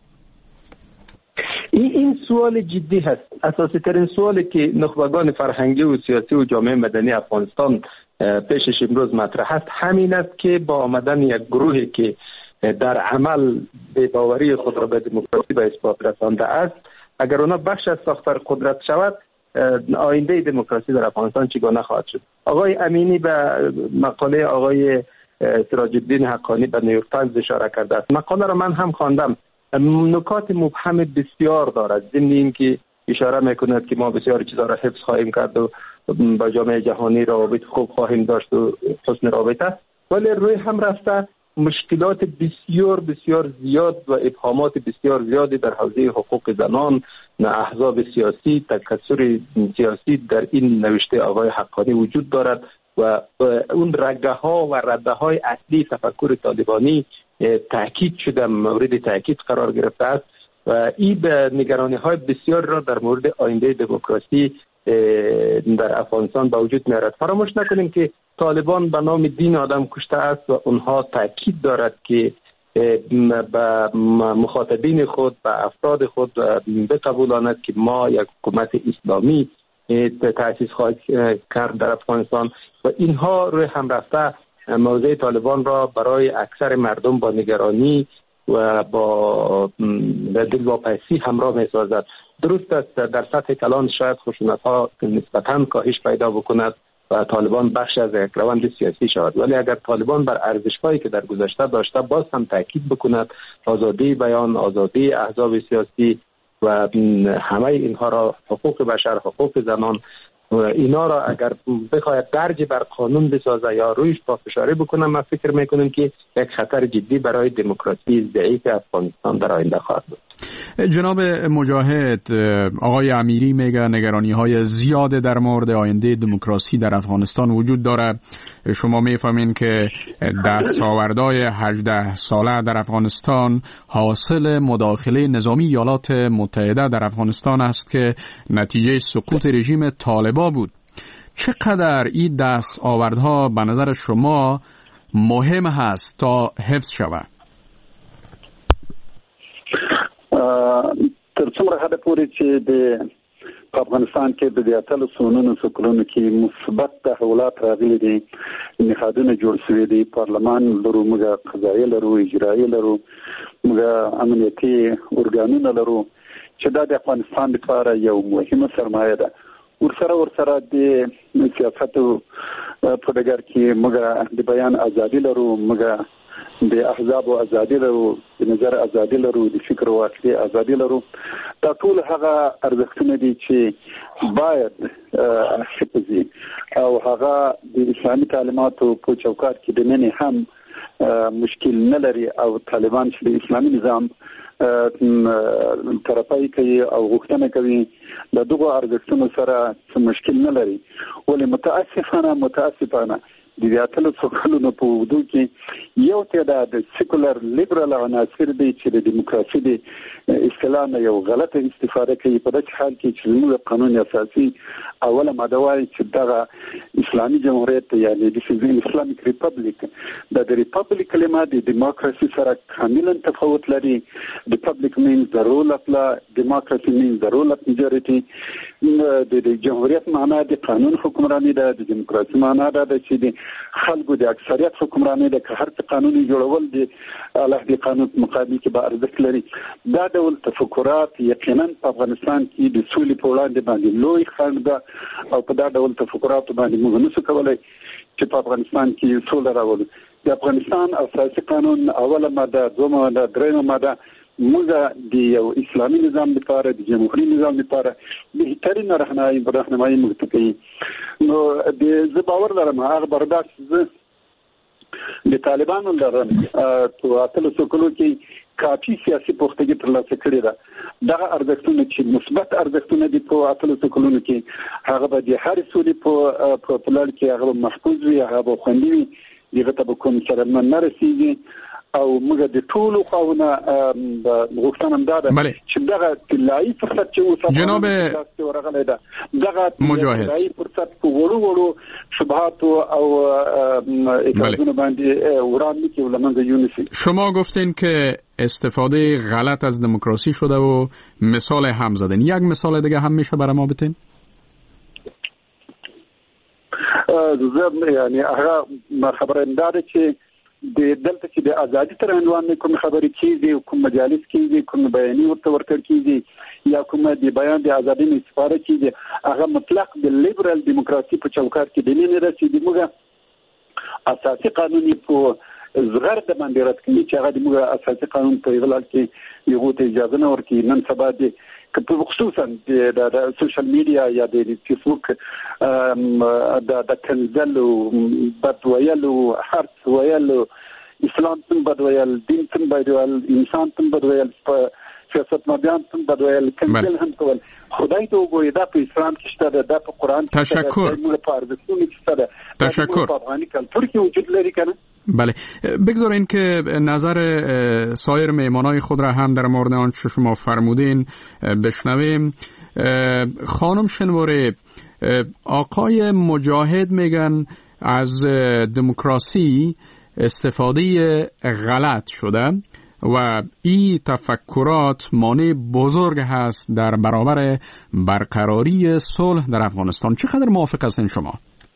این سوال جدی هست. اساسی ترین سوالی که نخبگان فرهنگی و سیاسی و جامعه مدنی افغانستان پیشش امروز مطرح است همین است که با آمدن یک گروهی که در عمل بی‌باوری خود را به دموکراسی به اثبات رسانده است، اگر اونا بخش از ساختار قدرت شود، آینده دموکراسی در افغانستان چگونه خواهد شد؟ آقای امینی به مقاله آقای سراج الدین حقانی به نیویورک تایمز اشاره کرده است. مقاله را من هم خواندم. نکات مبهم بسیار دارد، ضمن اینکه اشاره میکند که ما بسیار چیزا را حفظ خواهیم کرد و با جامعه جهانی روابط خوب خواهیم داشت و حسن رابطه، ولی روی هم رفته مشکلات بسیار بسیار زیاد و ابهامات بسیار زیادی در حوزه حقوق زنان، احزاب سیاسی، تکثر سیاسی در این نوشته آقای حقانی وجود دارد و اون رگه ها و رده های اصلی تفکر طالبانی تاکید شده، مورد تاکید قرار گرفته است و این به نگرانی های بسیار را در مورد آینده دموکراسی در افغانستان به وجود میارد. فراموش نکنیم که طالبان به نام دین آدم کشته است و اونها تاکید دارد که به مخاطبین خود، به افراد خود بقبولاند که ما یک حکومت اسلامی تأسیس خواهد کرد در افغانستان و اینها روی هم رفته موضع طالبان را برای اکثر مردم با نگرانی و با دلواپسی همراه می سازد. درست است در سطح کلان شاید خشونت ها نسبتاً کاهش پیدا بکند و طالبان بخش از یک روند سیاسی شود، ولی اگر طالبان بر ارزش‌هایی که در گذشته داشته باز هم تاکید بکند، آزادی بیان، آزادی احزاب سیاسی و همه اینها را، حقوق بشر، حقوق زنان، اینا را اگر بخواید درج بر قانون بسازه یا رویش پافشاری بکنه، من فکر میکنم که یک خطر جدی برای دموکراسی ضعیف افغانستان در آینده خواهد بود. جناب مجاهد، آقای امیری میگه نگرانی‌های زیاد در مورد آینده دموکراسی در افغانستان وجود داره. شما میفهمین که دستاوردهای 18 ساله در افغانستان حاصل مداخله نظامی ایالات متحده در افغانستان است که نتیجه سقوط رژیم طالبان بود. چقدر این دستاوردها به نظر شما مهم هست تا حفظ شود؟ تر څومره حد پورې چې د په افغانستان کې د اتلو سونونو سکلونو کې مثبت تحولات راغلي دي، نهادونه جوړ شوي دي، پارلمان لرو، موږ قضایي لرو، اجرایي لرو، موږ امنیتي ارګانونه لرو چې دا د افغانستان لپاره یو مهمه سرمایه ده. ورسره د سیاستو په ډګر کې موږ د بیان ازادي لرو، موږ د احزاب ازادي لرو، د نظر ازادي لرو، د فکر او عقیدې ازادي لرو. دا ټول هغه ارزښتونه دي چې باید حفظي او هغه د اسلامي تعلیماتو په چوکاټ کې د نن هم مشکل نه لري او طالبان چې د اسلامي نظام طرفای کوي او غوښتنه کوي د دغه ارزښتونو سره څه مشکل نه لري. ولې متاسفانه د اتلو څوکلونو په وجود کې یو تعداد سیکولر لیبرال عناصر دي چې د دیموکراسي د اصطلاح نه یو غلطه استفاده کوي، په دغه حال کې چې زموږ قانون اساسي اوله ماده وايي چې دغه اسلامي جمهوریت یعنی د اسلامیک ریپبلیک د ریپبلیک کلمه د دیموکراسي سره کاملا تفاوت لري. ریپبلیک means the rule of law, democracy means the rule of majority. د جمهوریت معنا د قانون حکمرانی ده، د دیموکراسي معنا ده چې د خلکو د اکثریت حکمرانی ده، که هر څه قانوني جوړول دي الله د قانون مقابل کې به ارزښت لري. دا ډول تفکرات یقینا په افغانستان کې د سولې په وړاندې باندې لوی خنډ ده او په دا ډول تفکرات باندې موږ نشو کولای چې په افغانستان کې سوله راولو. د افغانستان اساسي قانون اوله ماده، دویمه ماده، دریمه ماده موږ د یو اسلامي نظام لپاره، د جمهوریت نظام لپاره بهترین راهنمایي موږ ته کوي. نو زه باور لرم هغه برداشت زه د طالبانو لرم په اتلو سکلو کې کافي سیاسي پختګي ترلاسه کړې ده. دغه ارزښتونه چې مثبت ارزښتونه دي په اتلو سکلونو کې هغه به د هر سولې په پلان کې هغه محفوظ وي، هغه به خوندي وي، دغه ته به کوم سره نه رسیږي او موږ د ټولو خواونه غوښتنه هم ده چې دغه طلایي فرصت چې اوس جناب ورغلی ده، دغه طلایي فرصت په وړو شبهات او اعتراضونو باندې وړاندې کې ولمنځه یونیسي. شما گفتین که استفاده غلط از دموکراسی شده و مثال هم زدین، یک مثال دیگه هم میشه برای ما بتین؟ یعنی هغه خبره انداره چې د دلته چې د ازادي تر عنوان کوم خبرې کیږي، کوم مجالس کیږي، کوم بیاني ورته ورکړ کیږي یا کوم د بیان د ازادي استفاده کیږي، هغه مطلق د لیبرال دیموکراسي په چوکاټ کې د نه رسیدي. موږ اساسي قانوني په زغر د باندې رات کوي چې هغه موږ اساسي قانون په غلال کې یو ته اجازه نه ورکړي. نن سبا د خصوصا د سوشل میډیا یا د فیسبوک د کنزل او بد ویلو، هرڅ ویلو، اسلام څنګه بد ویل، دین څنګه بد ویل، انسان څنګه بد ویل، سیاستمداران څنګه بد ویل، کنزل هم کول. خدای ته وګورئ دا په اسلام کې شته، دا په قرآن کې شته، دا په ارزښتونو کې شته، دا په افغاني کلتور کې وجود لري کنه. بله، بگذارین که نظر سایر مهمانای خود را هم در مورد آنچه شما فرمودین بشنویم. خانم شنواره، آقای مجاهد میگن از دموکراسی استفاده غلط شده و این تفکرات مانع بزرگ هست در برابر برقراری صلح در افغانستان. چقدر موافق هستین شما؟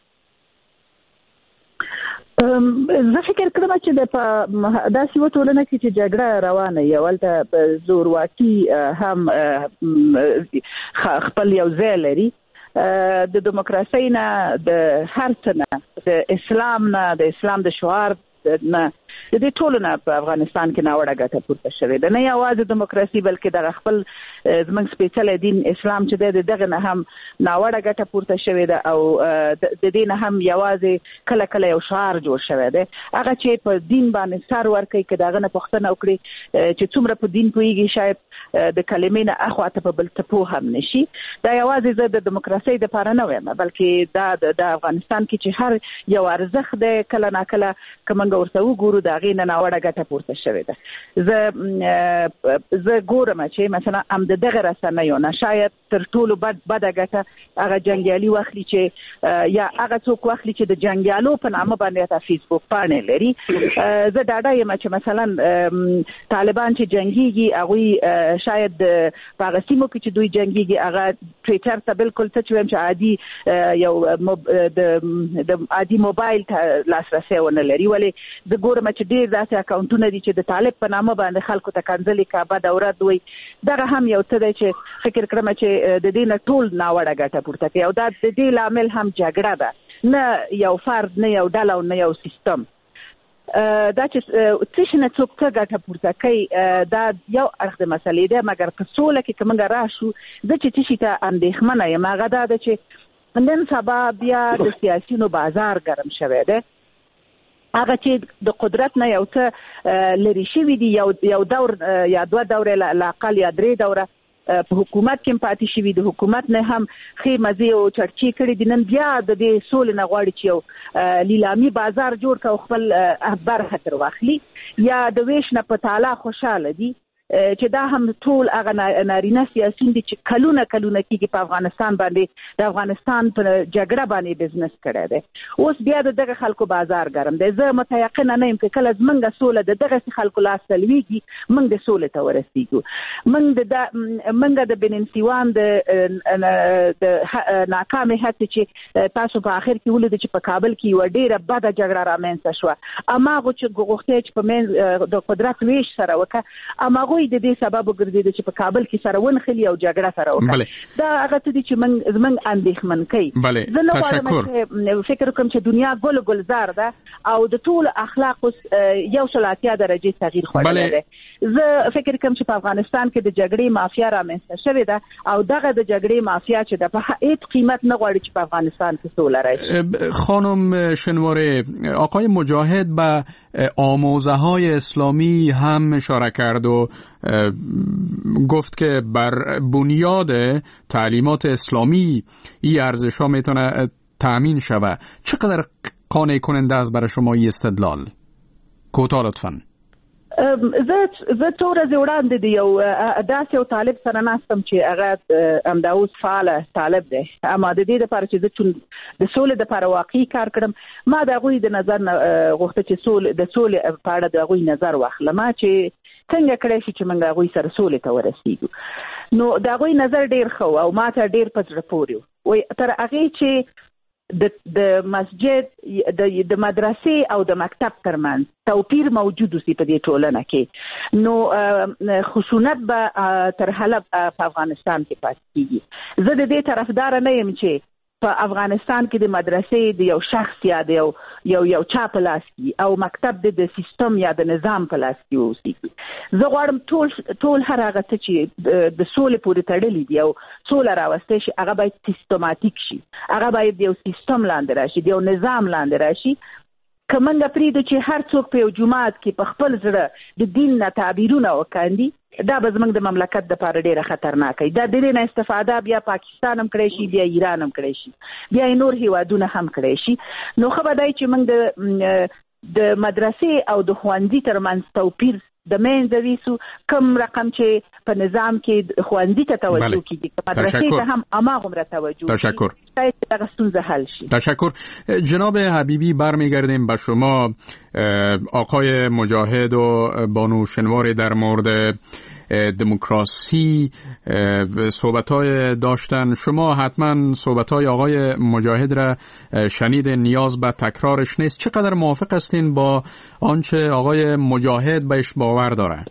زه فکر کوم چې د داسې یوه ټولنه کې چې جګړه روانه وي، هلته زورواکي هم خپل یو ځای لري. د دیموکراسۍ نه، د هر څه نه، د اسلام نه، د اسلام د شعار نه، د دې ټولو نه په افغانستان کې ناوړه ګټه پورته شوې ده. نه یوازې دیموکراسي بلکې دغه خپل زموږ سپېڅلی دین اسلام چې دی د دغه نه هم ناوړه ګټه پورته شوې ده او د دې نه هم یوازې کله کله یو شعار جوړ شوی دی، هغه چې په دین باندې سر ورکوي که د هغه نه پوښتنه وکړي چې څومره په دین پوهېږي، شاید د کلمې نه اخواته په بل څه پوه هم نشي. دا یوازې زه د دیموکراسۍ دپاره نه وایم، بلکې دا د افغانستان کې چې هر یو ارزښت دی کله ناکله که موږ ورته وګورو د هغې نه ناوړه ګټه پورته شوې ده. زه ګورم چې مثلا هم د دغه رسنیو نه شاید تر ټولو بده ګټه هغه جنګیالي واخلي چې یا هغه څوک واخلي چې د جنګیالو په نامه باندې فیسبوک پاڼې لري. زه ډاډه یم چې مثلا طالبان چې جنګیږي هغوی شاید په هغه سیمو کې چې دوی جنګیږي هغه ټویټر ته بالکل څه چې وایم چې عادي یو د عادي موبایل ته لاسرسی ونه لري. ولې زه ګورم چې ډېر داسې اکاونټونه دي چې د طالب په نامه باندې خلکو ته کنځلې کعبه دوره دوی دغه هم یو څه دی چې فکر کړم چې د دې نه ټول ناوړه ګټه پورته کوي او دا د دې لامل هم جګړه ده، نه یو فرد نه یو ډله او نه یو سیستم. دا چې څه شي نه څوک څه ګټه پورته کوي دا یو اړخ د مسلې ده، مګر په سوله کې که موږ راشو زه چې څه شي ته اندېښمنه یم هغه دا ده چې نن سبا بیا د سیاسیونو بازار ګرم شوی دی. هغه چې د قدرت نه یو څه لرې شوي دي، یو دور یا دوه دورې لااقل یا درې دوره په حکومت کې پاتې شوي، د حکومت نه هم ښې مزې او چرچې کړي دي، نن بیا د دې سولې نه غواړي چې یو لیلامي بازار جوړ کړي او خپل برخه تر واخلي، یا د ویش نه په تعالی خوشحاله دي چې دا هم ټول هغه نارینه سیاسیون دي چې کلونه کېږي په افغانستان باندې د افغانستان په جګړه باندې بزنس کړی دی. اوس بیا د دغه خلکو بازار ګرم دی. زه متیقنه نه یم چې کله زموږ سوله د دغسې خلکو لاس ته لویږي موږ د سولې ته ورسېږو. موږ د بننسیوان د ناکامې هڅې چې تاسو په آخر کې ولیدو چې په کابل کې یوه ډېره بده جګړه رامنځته شوه، هماغو چې غوښتل چې په منځ د قدرت ویش سره وکړه هماغوی د دې سبب وګرځېد چې په کابل کې سره ونښلي او جګړه سره وکړه. دا هغه څه دي چې زموږ اندېښمن کوي. زه نه غواړم چې فکر وکړم چې دنیا ګلزار ده او د ټولو اخلاقو 180 درجې تغییر خوړلی دی. زه فکر کوم چې په افغانستان کې د جګړې مافیا رامنځته شوې ده او دغه د جګړې مافیا چې د په هیڅ قیمت نه غواړي چې په افغانستان کې سوله راشي. خانم شنواره، آقای مجاهد به آموزه‌های اسلامی هم اشاره کرد و گفت که بر بنیاد تعلیمات اسلامی این ارزش‌ها میتونه تأمین شود. چقدر قانع کننده است برای شما این استدلال؟ کوتاه لطفاً. زه څو ورځې وړاندې د یو داسې یو طالب سره ناستم چې هغه همدا اوس فعاله طالب دی، اما د دې دپاره چې زه چون د سولې دپاره واقعي کار کړم ما د هغوی د نظر نه غوښته چې د سولې په اړه د هغوی نظر واخلم چې څنګه کړی شي چې موږ هغوی سره سولې ته ورسېږو. نو د هغوی نظر ډېر ښه و او ما ته ډېر په زړه پورې و. تر هغې چې د مسجد د مدرسې او د مکتب ترمنځ توپیر موجود وي په دې ټولنه کې، نو خشونت به تر حاله په افغانستان کې پاتې کیږي. زه د دې طرفدار نه یم چې په افغانستان کې د مدرسې د یو شخص یا د یو چا په لاس کې او مکتب د سیستم یا د نظام په لاس کې اوسېږي. زه غواړم ټول هر هغه څه چې د سولې پورې تړلي دي او سوله راوستی شي هغه باید سیستماتیک شي، هغه باید د یو سیستم لاندې راشي، د یو نظام لاندې راشي. که موږ پرېږدو چې هر څوک په یو جومات کې په خپل زړه د دین نه تعبیرونه وکاندي، دا به زموږ د مملکت دپاره ډېره خطرناکه دا د دې نه استفاده بیا پاکستان هم کړی شي، بیا ایران هم کړی شي، بیا نور هیوادونه هم کړی شي. نو ښه به دی چې موږ د مدرسې او د ښوونځي ترمنځ توپیر د منځه ویسو، کم رقم چې په نظام کې ښوونځي ته توجه کیږي مدرسې ته هم هماغومره توجه تشکر. شاید دغه ستونزه حل شي. تشکر. جناب حبیبی، برمیگردیم به شما. آقای مجاهد و بانو شنواری در مورد دموکراسی صحبت‌های داشتن. شما حتما صحبت‌های آقای مجاهد را شنیدین، نیاز به تکرارش نیست. چقدر موافق هستین با آنچه آقای مجاهد بهش باور داره؟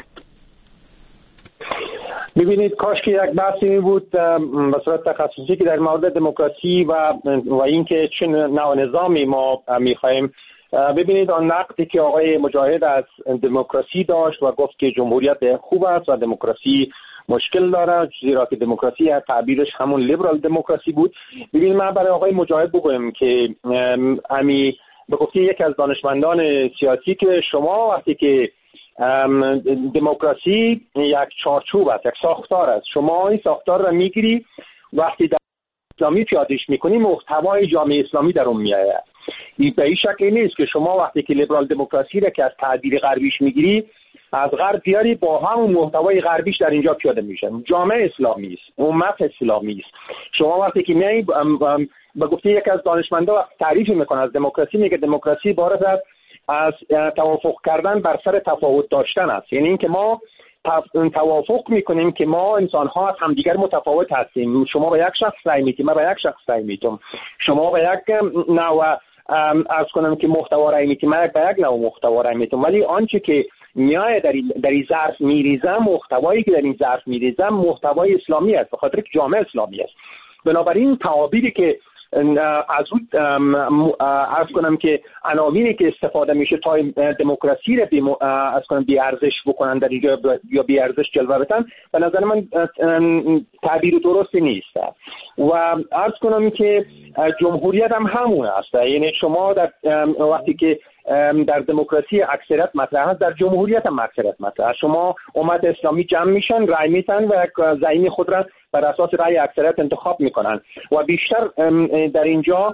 ببینید کاش که یک بحثی می بود به صورت تخصصی که در مورد دموکراسی و اینکه چه نوع نظامی ما می‌خوایم. ببینید آن نقدی که آقای مجاهد از دموکراسی داشت و گفت که جمهوریت خوب است و دموکراسی مشکل داره، زیرا که دموکراسی تعبیرش همون لیبرال دموکراسی بود. ببینید من برای آقای مجاهد بگویم که به گفته یکی از دانشمندان سیاسی که شما وقتی که دموکراسی یک چارچوب است، یک ساختار است، شما این ساختار را میگیری وقتی در اسلامی پیادهش میکنی محتوای جامعه اسلامی در اون میآید. به این شکل نیست که شما وقتی که لیبرال دموکراسی را که از تعبیر غربیش میگیری از غرب بیاری با همون محتوای غربیش در اینجا پیاده میشه. جامعه اسلامی است، امت اسلامی است. شما وقتی که میای به گفته یک از دانشمندا تعریف میکنه از دموکراسی، میگه دموکراسی عبارت است از توافق کردن بر سر تفاوت داشتن است. یعنی اینکه ما توافق میکنیم که ما انسان ها از همدیگر متفاوت هستیم. شما به یک شخص رأی میدید، من به یک شخص رأی میدم. شما به یک نوع از کنم که محتوا رأی میدید، من به یک نوع محتوا رأی میدم. ولی آنچه که میای در این ظرف میریزم، محتوایی که در این ظرف میریزم محتوای اسلامی است، به خاطر که جامعه اسلامی است. بنابراین تعابیری که از عرض کنم که عناوینی که استفاده میشه تا دموکراسی را از کنم بی ارزش بکنن در اینجا یا بی ارزش جلوه بدن، به نظر من تعبیر درستی نیست. و عرض کنم که جمهوریت هم همون است. یعنی شما در وقتی که در دموکراسی اکثریت مطرح است، در جمهوریت هم اکثریت مطرح است. شما امت اسلامی جمع میشن، رأی میدن و زعیم خود را بر اساس رأی اکثریت انتخاب میکنن و بیشتر در اینجا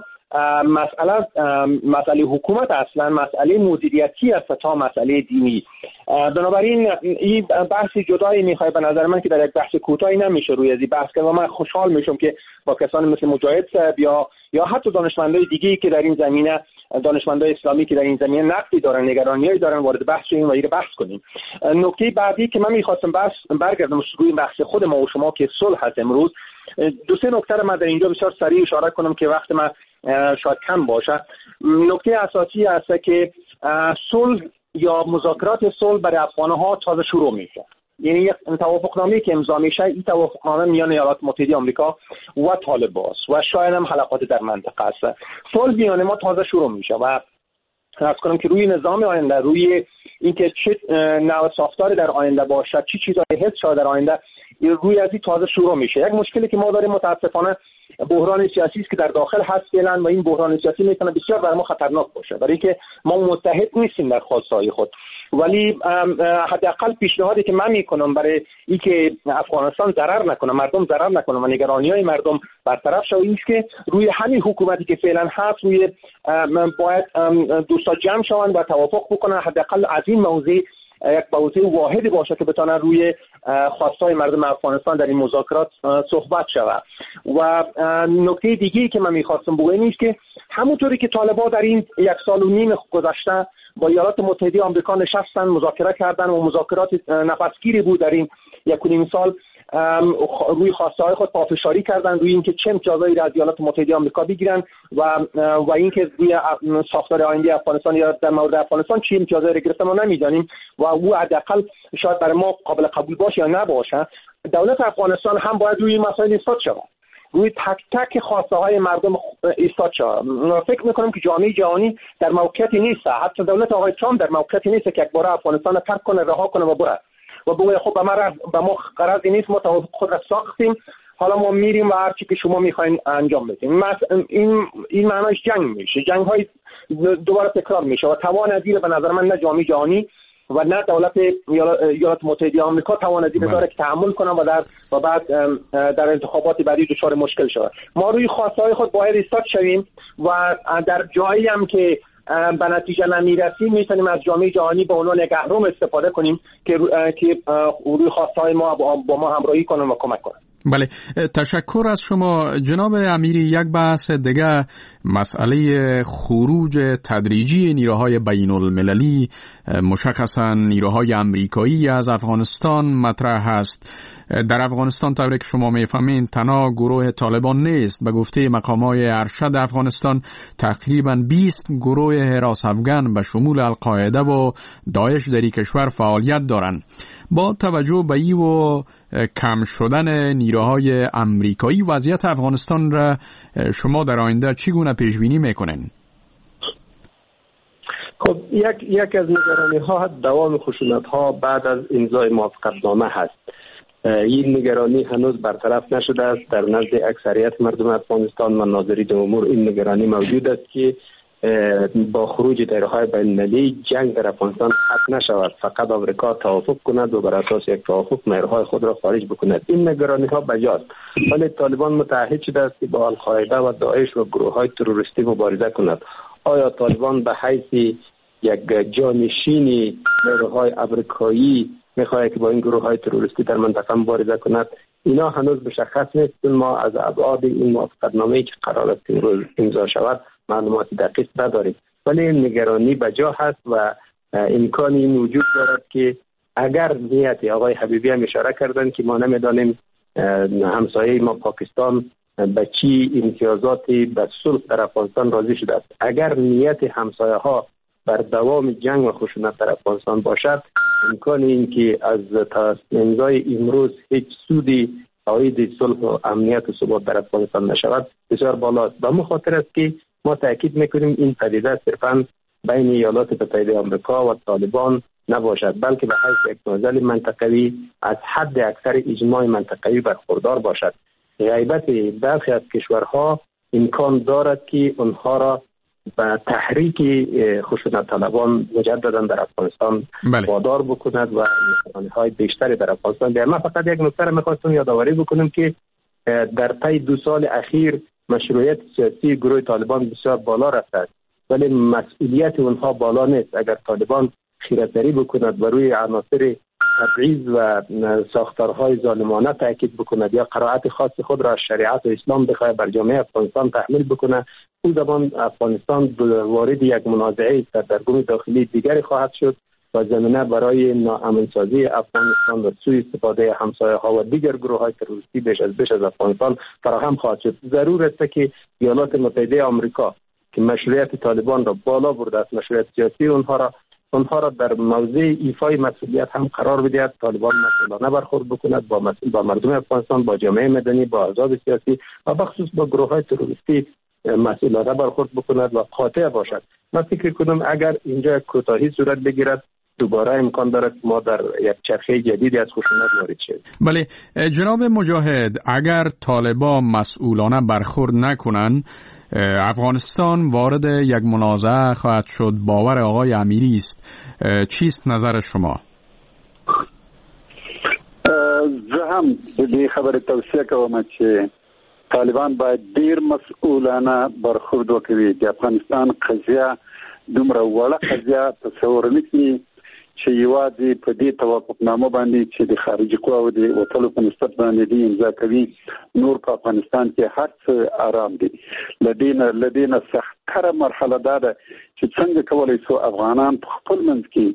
مسئله حکومت اصلا مسئله مدیریتی است تا مسئله دینی. بنابراین این بحث جدایی میخواد به نظر من که در یک بحث کوتاهی نمیشه روی از این بحث کرد و من خوشحال میشم که با کسانی مثل مجاهد صاحب یا حتی دانشمندای دیگه‌ای که در این زمینه، دانشمندای اسلامی که در این زمینه نقدی دارن، نگرانیایی دارن، وارد بحث شیم و اینو بحث کنیم. نکته بعدی که من میخواستم برگردم روی بحث خود ما و شما که صلح هست امروز، دو سه نکته رو من در اینجا بسیار سریع اشاره کنم که وقت من شاید کم باشه. نکته اساسی است که صلح یا مذاکرات صلح برای افغان‌ها تازه شروع میشه. یعنی یک توافقنامه‌ای که امضا میشه، این توافقنامه میان ایالات متحده آمریکا و طالبان و شاید هم حلقات در منطقه است. صلح میان ما تازه شروع میشه و عرض کنم که روی نظام آینده، روی اینکه چه نوع ساختاری در آینده باشد، چه چیزایی حفظ شود در آینده، روی از این تازه شروع میشه. یک مشکلی که ما داریم متاسفانه بحران سیاسی است که در داخل هست فعلا و این بحران سیاسی میتونه بسیار برای ما خطرناک باشه، برای اینکه ما متحد نیستیم در خواستهای خود. ولی حداقل پیشنهادی که من میکنم برای اینکه افغانستان ضرر نکنه، مردم ضرر نکنه و نگرانی‌های مردم برطرف شه، این است که روی همین حکومتی که فعلا هست روی باید دوستا جمع شوند و توافق بکنن، حداقل از این موضوع یک موضوع واحدی باشه که بتونه روی خواستهای مردم افغانستان در این مذاکرات صحبت شود. و نکته دیگه‌ای که من می‌خواستم بگم این است که همونطوری که طالبان در این 1.5 سال گذشته با ایالات متحده آمریکا نشستن، مذاکره کردن و مذاکرات نفسگیری بود در این 1.5 سال، روی خواسته‌های خود پافشاری کردن روی اینکه چه امتیازایی از ایالات متحده آمریکا بگیرن و اینکه روی ساختار آینده افغانستان یا در مورد افغانستان چه امتیازایی را گرفتن ما نمی‌دانیم و او حداقل شاید برای ما قابل قبول باشه یا نباشه. دولت افغانستان هم باید روی مسائل ایستاد شود، روی تک تک خواسته های مردم ایستاد شود. فکر میکنم که جامعه جهانی در موقعیتی نیست، حتی دولت آقای ترامپ در موقعیتی نیست که یک بار افغانستان را ترک کنه، رها کنه و بره و بگه خب به ما غرضی نیست، ما توافق خود را ساختیم، حالا ما میریم و هر چی که شما میخواین انجام بدیم. این معناش جنگ میشه، جنگ های دوباره تکرار میشه و توان ازیر به نظر من نه جامعه جهانی و نه دولت ایالات متحده آمریکا توان ازیر داره که تحمل کنن و بعد در انتخابات بعدی دچار مشکل شود. ما روی خواستهای خود باید ایستاد شویم و در جایی هم که به نتیجه نمیرسیم میتونیم از جامعه جهانی به عنوان یک اهرم استفاده کنیم که روی خواستهای ما با ما همراهی کنن و کمک کنن. بله، تشکر از شما جناب امیری. یک بحث دیگه مسئله خروج تدریجی نیروهای بین المللی، مشخصا نیروهای امریکایی از افغانستان مطرح است. در افغانستان طوری که شما میفهمین تنها گروه طالبان نیست. به گفته مقامات ارشد افغانستان تقریبا 20 گروه حراس افغان به شمول القاعده و داعش در این کشور فعالیت دارند. با توجه به این و کم شدن نیروهای امریکایی، وضعیت افغانستان را شما در آینده چگونه پیش بینی میکنین؟ خب یک از نگرانی ها دوام خشونت ها بعد از امضای موافقتنامه هست. این نگرانی هنوز برطرف نشده است. در نزد اکثریت مردم افغانستان و ناظرین امور این نگرانی موجود است که با خروج نیروهای بین‌المللی جنگ در افغانستان ختم نشود، فقط آمریکا توافق کند و بر اساس یک توافق نیروهای خود را خارج بکند. این نگرانی ها بجاست، ولی طالبان متعهد شده است که با القاعده و داعش و گروه های تروریستی مبارزه کند. آیا طالبان به حیث یک جانشین نیروهای امریکایی میخواهد که با این گروه های تروریستی در منطقه مبارزه کند؟ اینا هنوز مشخص نیست. ما از ابعاد این موافقتنامه‌ای که قرار است امروز امضا شود معلومات دقیق نداریم، ولی نگرانی بجا هست و امکان این وجود دارد که اگر نیت آقای حبیبی هم اشاره کردن که ما نمیدانیم همسایه ما پاکستان به چی امتیازاتی به صلح در افغانستان راضی شده است، اگر نیت همسایه ها بر دوام جنگ و خشونت در افغانستان باشد، امکان این که از امضای امروز هیچ سودی عاید صلح و امنیت و ثبات در افغانستان نشود بسیار بالاست. به همین خاطر است که ما تاکید میکنیم این پدیده صرفاً بین ایالات متحده آمریکا و طالبان نباشد، بلکه به حیث یک معضل منطقوی از حد اکثر اجماع منطقوی برخوردار باشد. غیبت برخی از کشورها امکان دارد که آنها را به تحریک خشونت طلبان مجددا در افغانستان وادار بکند و نشانه‌های بیشتری در افغانستان بیاید. ما فقط یک نکته را می‌خواستم یادآوری بکنم که در طی 2 سال اخیر مشروعیت سیاسی گروه طالبان بسیار بالا رفته است، ولی مسئولیت اونها بالا نیست. اگر طالبان خیره‌داری بکند و روی عناصر تبعیض و ساختارهای ظالمانه تاکید بکند یا قرائت خاص خود را از شریعت و اسلام بخواهد بر جامعه افغانستان تحمیل بکنه، اون زمان افغانستان وارد یک منازعه سردرگم داخلی دیگری خواهد شد و زمینه برای ناامنسازی افغانستان و سوء استفاده همسایه ها و دیگر گروه های تروریستی بیش از افغانستان فراهم خواهد شد. ضرور است که ایالات متحده آمریکا که مشروعیت طالبان را بالا برده است، مشروعیت سیاسی اونها را در موضع ایفای مسئولیت هم قرار بدهد. طالبان مسئولانه برخورد بکند با مردم افغانستان، با جامعه مدنی، با احزاب سیاسی و بخصوص با گروه های تروریستی مسئولانه برخورد بکند و قاطع باشد. من فکر کنم اگر اینجا کوتاهی صورت بگیرد دوباره امکان دارد ما در یک چرخه جدیدی از خشونت وارد شویم. بله جناب مجاهد، اگر طالبان مسئولانه برخورد نکنند افغانستان وارد یک منازعه خواهد شد. باور آقای امیری است. چیست نظر شما؟ زه هم دې خبره توصیه کوم چې طالبان باید ډیر مسؤلانه برخورد وکړي. د افغانستان قضیه دومره وړه قضیه تصور نه کړي چې یوازې په دې توافقنامه باندې چې د خارجي قواو د وټلو په نسبت باندې دی امضا کوي، نور په افغانستان کې هر څه آرام دي. لدينا سختره مرحله ده چې څنګه کولای شو افغانان په خپل منځ کې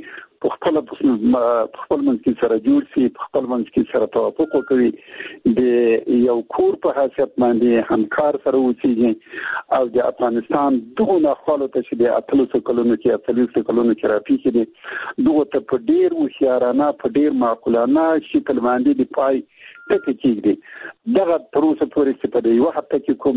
سره جوړ شي، په خپل منځ کې سره توافق وکړي، د یو کور په حیثیت باندې همکار سره اوسېږي او د افغانستان دغه ناخوالو ته چې د 30 کلونو کې راپیښې دي دغه ته په ډیر هوښیارانه په ډیر معقولانه شکل باندې د پای ټکی کېږدي. دغه تر اوسه پورې چې په دې یو هفته کې کوم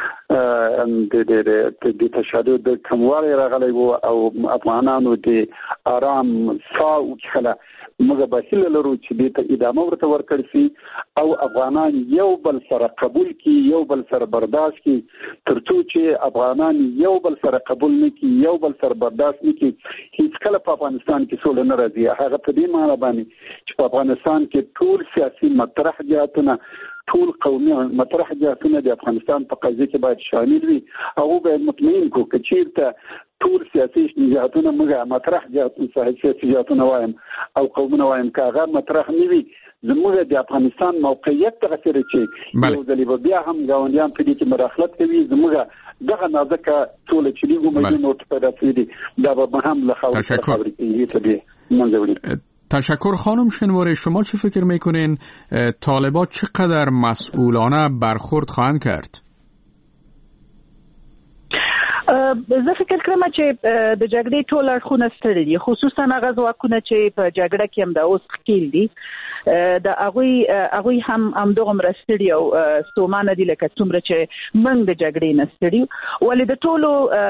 د تشدد د کموالی راغلی و او افغانانو د آرام ساه وکښله، موږ به هیله لرو چې دې ته ادامه ورته ورکړل شي او افغانان یو بل سره قبول کړي، یو بل سره برداشت کړي، تر څو چې افغانان یو بل سره قبول نه کړي، یو بل سره برداشت نه کړي، هیڅ کله په افغانستان کې سوله نه راځي. هغه په دې معنی باندې چې په افغانستان کې ټول سیاسي مطرح جهتونه، ټول قومي مطرح جهتونه د افغانستان په قضیه کې باید شامل وي. هغه باید مطمئن کو چې چیرته ټول سیاسي جهتونه موږ مطرح سیاسي جهتونه وایم او قومونه وایم که هغه مطرح نه وي، زموږ د افغانستان موقعیت دغه سره چې یو ځلې بیا هم ګاونډیان په دې کې مداخلت کوي، زموږ دغه نازکه ټول چې لیګو مجموعه پیدا کړي دا به هم له خبرې کېږي ته دی منځ وړي. تشکر خانم شنواری. شما چه فکر میکنین طالبان چقدر مسئولانه برخورد خواهند کرد؟ زه فکر کوم چې د جګړې ټول اړخونه ستړي دي، خصوصا هغه ځواکونه چې په جګړه کې هم د اوس ښکیل دي، د هغوی هم همدغومره ستړي او ستومانه دي لکه څومره چې موږ د جګړې نه ستړي، ولې د ټولو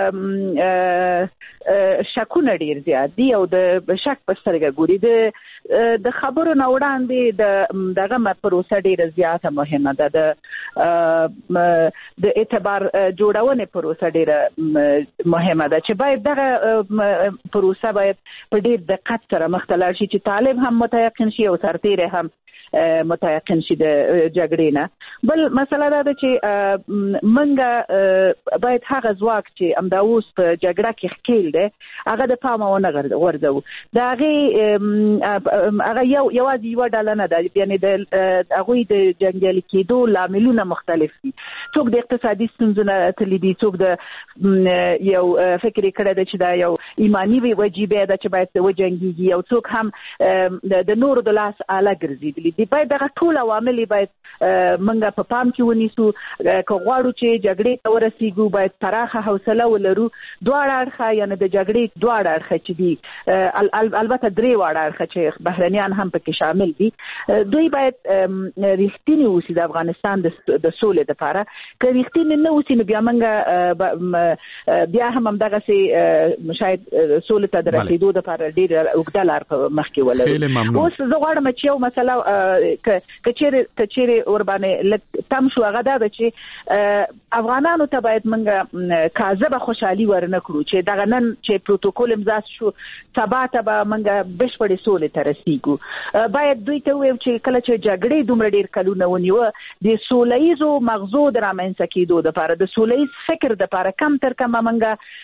شکونه ډېر زیات دي او د شک په سترګه ګوري. د خبرو نه وړاندې دغه پروسه ډېره زیاته مهمه ده، د اعتبار جوړونې پروسه ډېره مهمه ده چې باید دغه پروسه باید په ډیر دقت سره مخته لاړ شي چې طالب هم متيقن شي او سرتیری هم متيقن شي د جګړې نه. بل مسله ده چې منګه باید هغه ځواک چې امدا اوس په جګړه کې ښکیل دی هغه د پامه ونه غورځو. د هغه یوازې یوه ډله نه ده، یعنې د هغوی د جنګیالي کېدو لاملونه مختلف دي. څوک د اقتصادي ستونزو نه تللی دي، څوک د یو فکر یې کړی دی چې دا یو ایماني وجیبه ده چې باید وجنګېږي، او څوک هم د نورو د لاس آله ګرځېدلي دي. باید دغه ټول عوامل باید منګه په پام کې ونیسو. که غواړو چې جګړې ته ورسېږو باید پراخه حوصله ولرو. دواړه اړخه، یعنې د جګړې دواړه اړخه چې دي، البته درې واړه اړخه چې بهرنیان هم پکې شامل دي، دوی باید رښتینی اوسي د افغانستان د سولې دپاره. که رښتینی نه اوسي نو بیا منګه بیا هم همدغسې شاید سولې ته د رسېدو دپاره ډېره اوږده لار په مخ کې ولرو. اوس زه غواړم چې یو مسله که چیرې ورباندې تم شو، هغه دا ده چې افغانانو ته باید منګه کاذبه خوشحالي ورنه کړو چې دغه نن چې پروتوکول امضا شو سبا ته به منګه بشپړې سولې ته رسېږو. باید دوی ته ووایو چې کله چې جګړې دومره ډېر کلونه ونیوه، د سوله ییزو مغزو د رامنځته کېدو دپاره، د سوله ییز فکر دپاره کم تر کمه منګه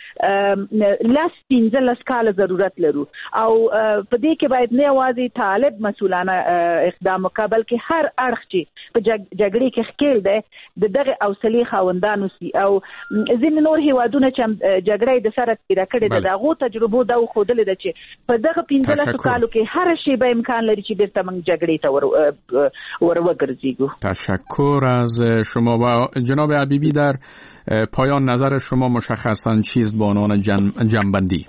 15 کاله ضرورت لرو. او په دې کې باید نه یوازې طالب مسؤلانه اقدام وکړي، بلکې هر اړخ چې په جګړې کې ښکیل دی د دغه حوصلې خاوندان اوسي. او ځینې نور هیوادونه چې جګړه د سره تېره کړې ده، د هغو تجربو دا وښودلې ده چې په دغه 15 کالو کې هر شی به امکان لري چې بیرته موږ جګړې ته وګرځېږو. تشکر از شما. و جناب حبیبی در پایان نظر شما مشخصاً چیست به عنوان جنبندی؟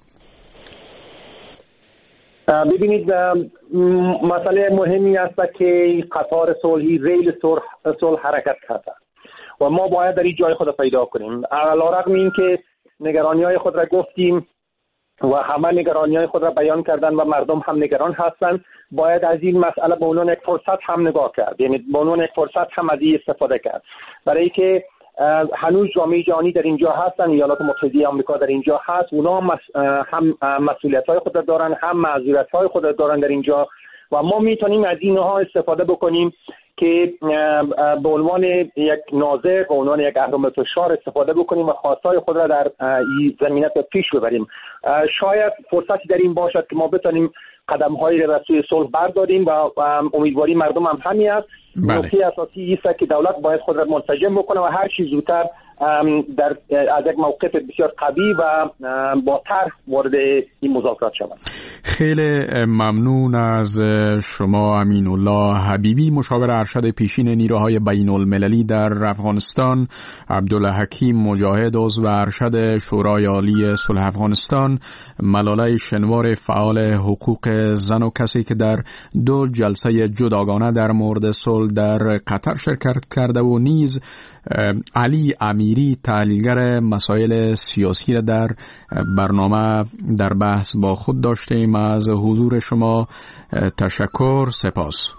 ببینید، مسئله مهمی است که قطار صلحی، ریل صلح حرکت کرده و ما باید در این جای خود پیدا کنیم. علیرغم این که نگرانی‌های خود را گفتیم و همه نگرانی‌های خود را بیان کردن و مردم هم نگران هستند، باید از این مسئله به عنوان یک فرصت هم نگاه کرد، یعنی به عنوان یک فرصت هم از این استفاده کرد، برای که هنوز جامعه جهانی در اینجا هستن، ایالات متحده آمریکا در اینجا هست، اونا هم مسئولیت‌های خود دارن، هم معذوریت‌های خود دارن در اینجا و ما میتونیم از اینها استفاده بکنیم که به عنوان یک ناظر، به عنوان یک اهرم فشار استفاده بکنیم و خواستهای خود را در این زمینه پیش ببریم. شاید فرصتی در این باشد که ما بتونیم قدم‌هایی را به سوی صلح برداریم و امیدواری مردم هم همین است. نکته اساسی است که دولت باید خود را منسجم بکنه و هر چیز زودتر از یک موقف بسیار قوی و با طرح وارد این مذاکرات شود. خیلی ممنون از شما امین الله حبیبی، مشاور ارشد پیشین نیروهای بین المللی در افغانستان، عبدالحکیم مجاهد عضو ارشد شورای عالی صلح افغانستان، ملاله شنوار فعال حقوق زن و کسی که در 2 جلسه جداگانه در مورد صلح در قطر شرکت کرده و نیز علی امیری، تحلیلگر مسائل سیاسی را در برنامه در بحث با خود داشتیم. از حضور شما تشکر، سپاس.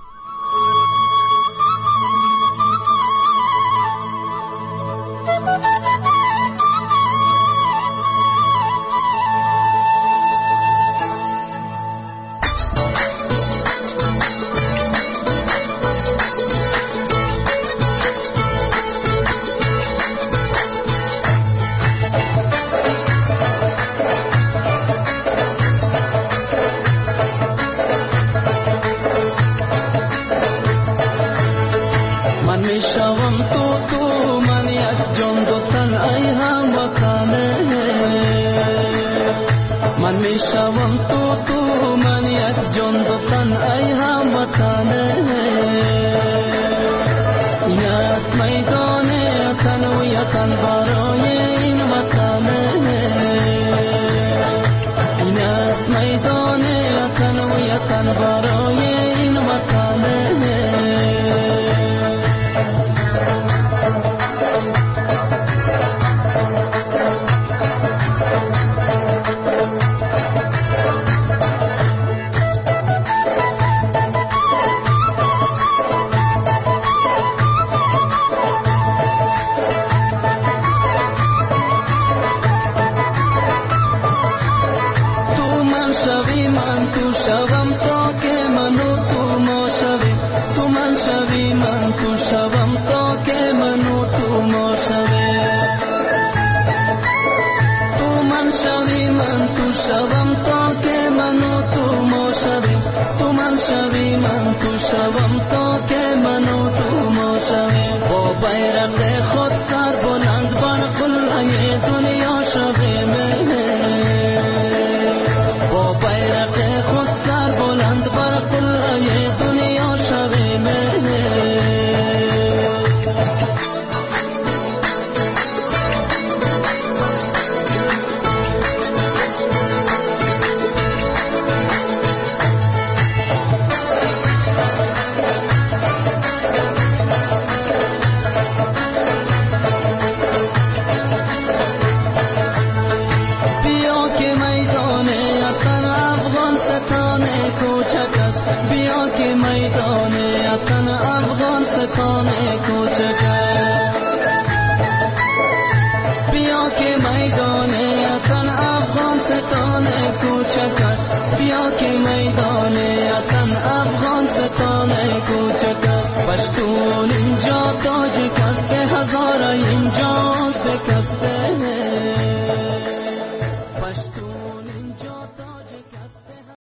شوی من تو شوم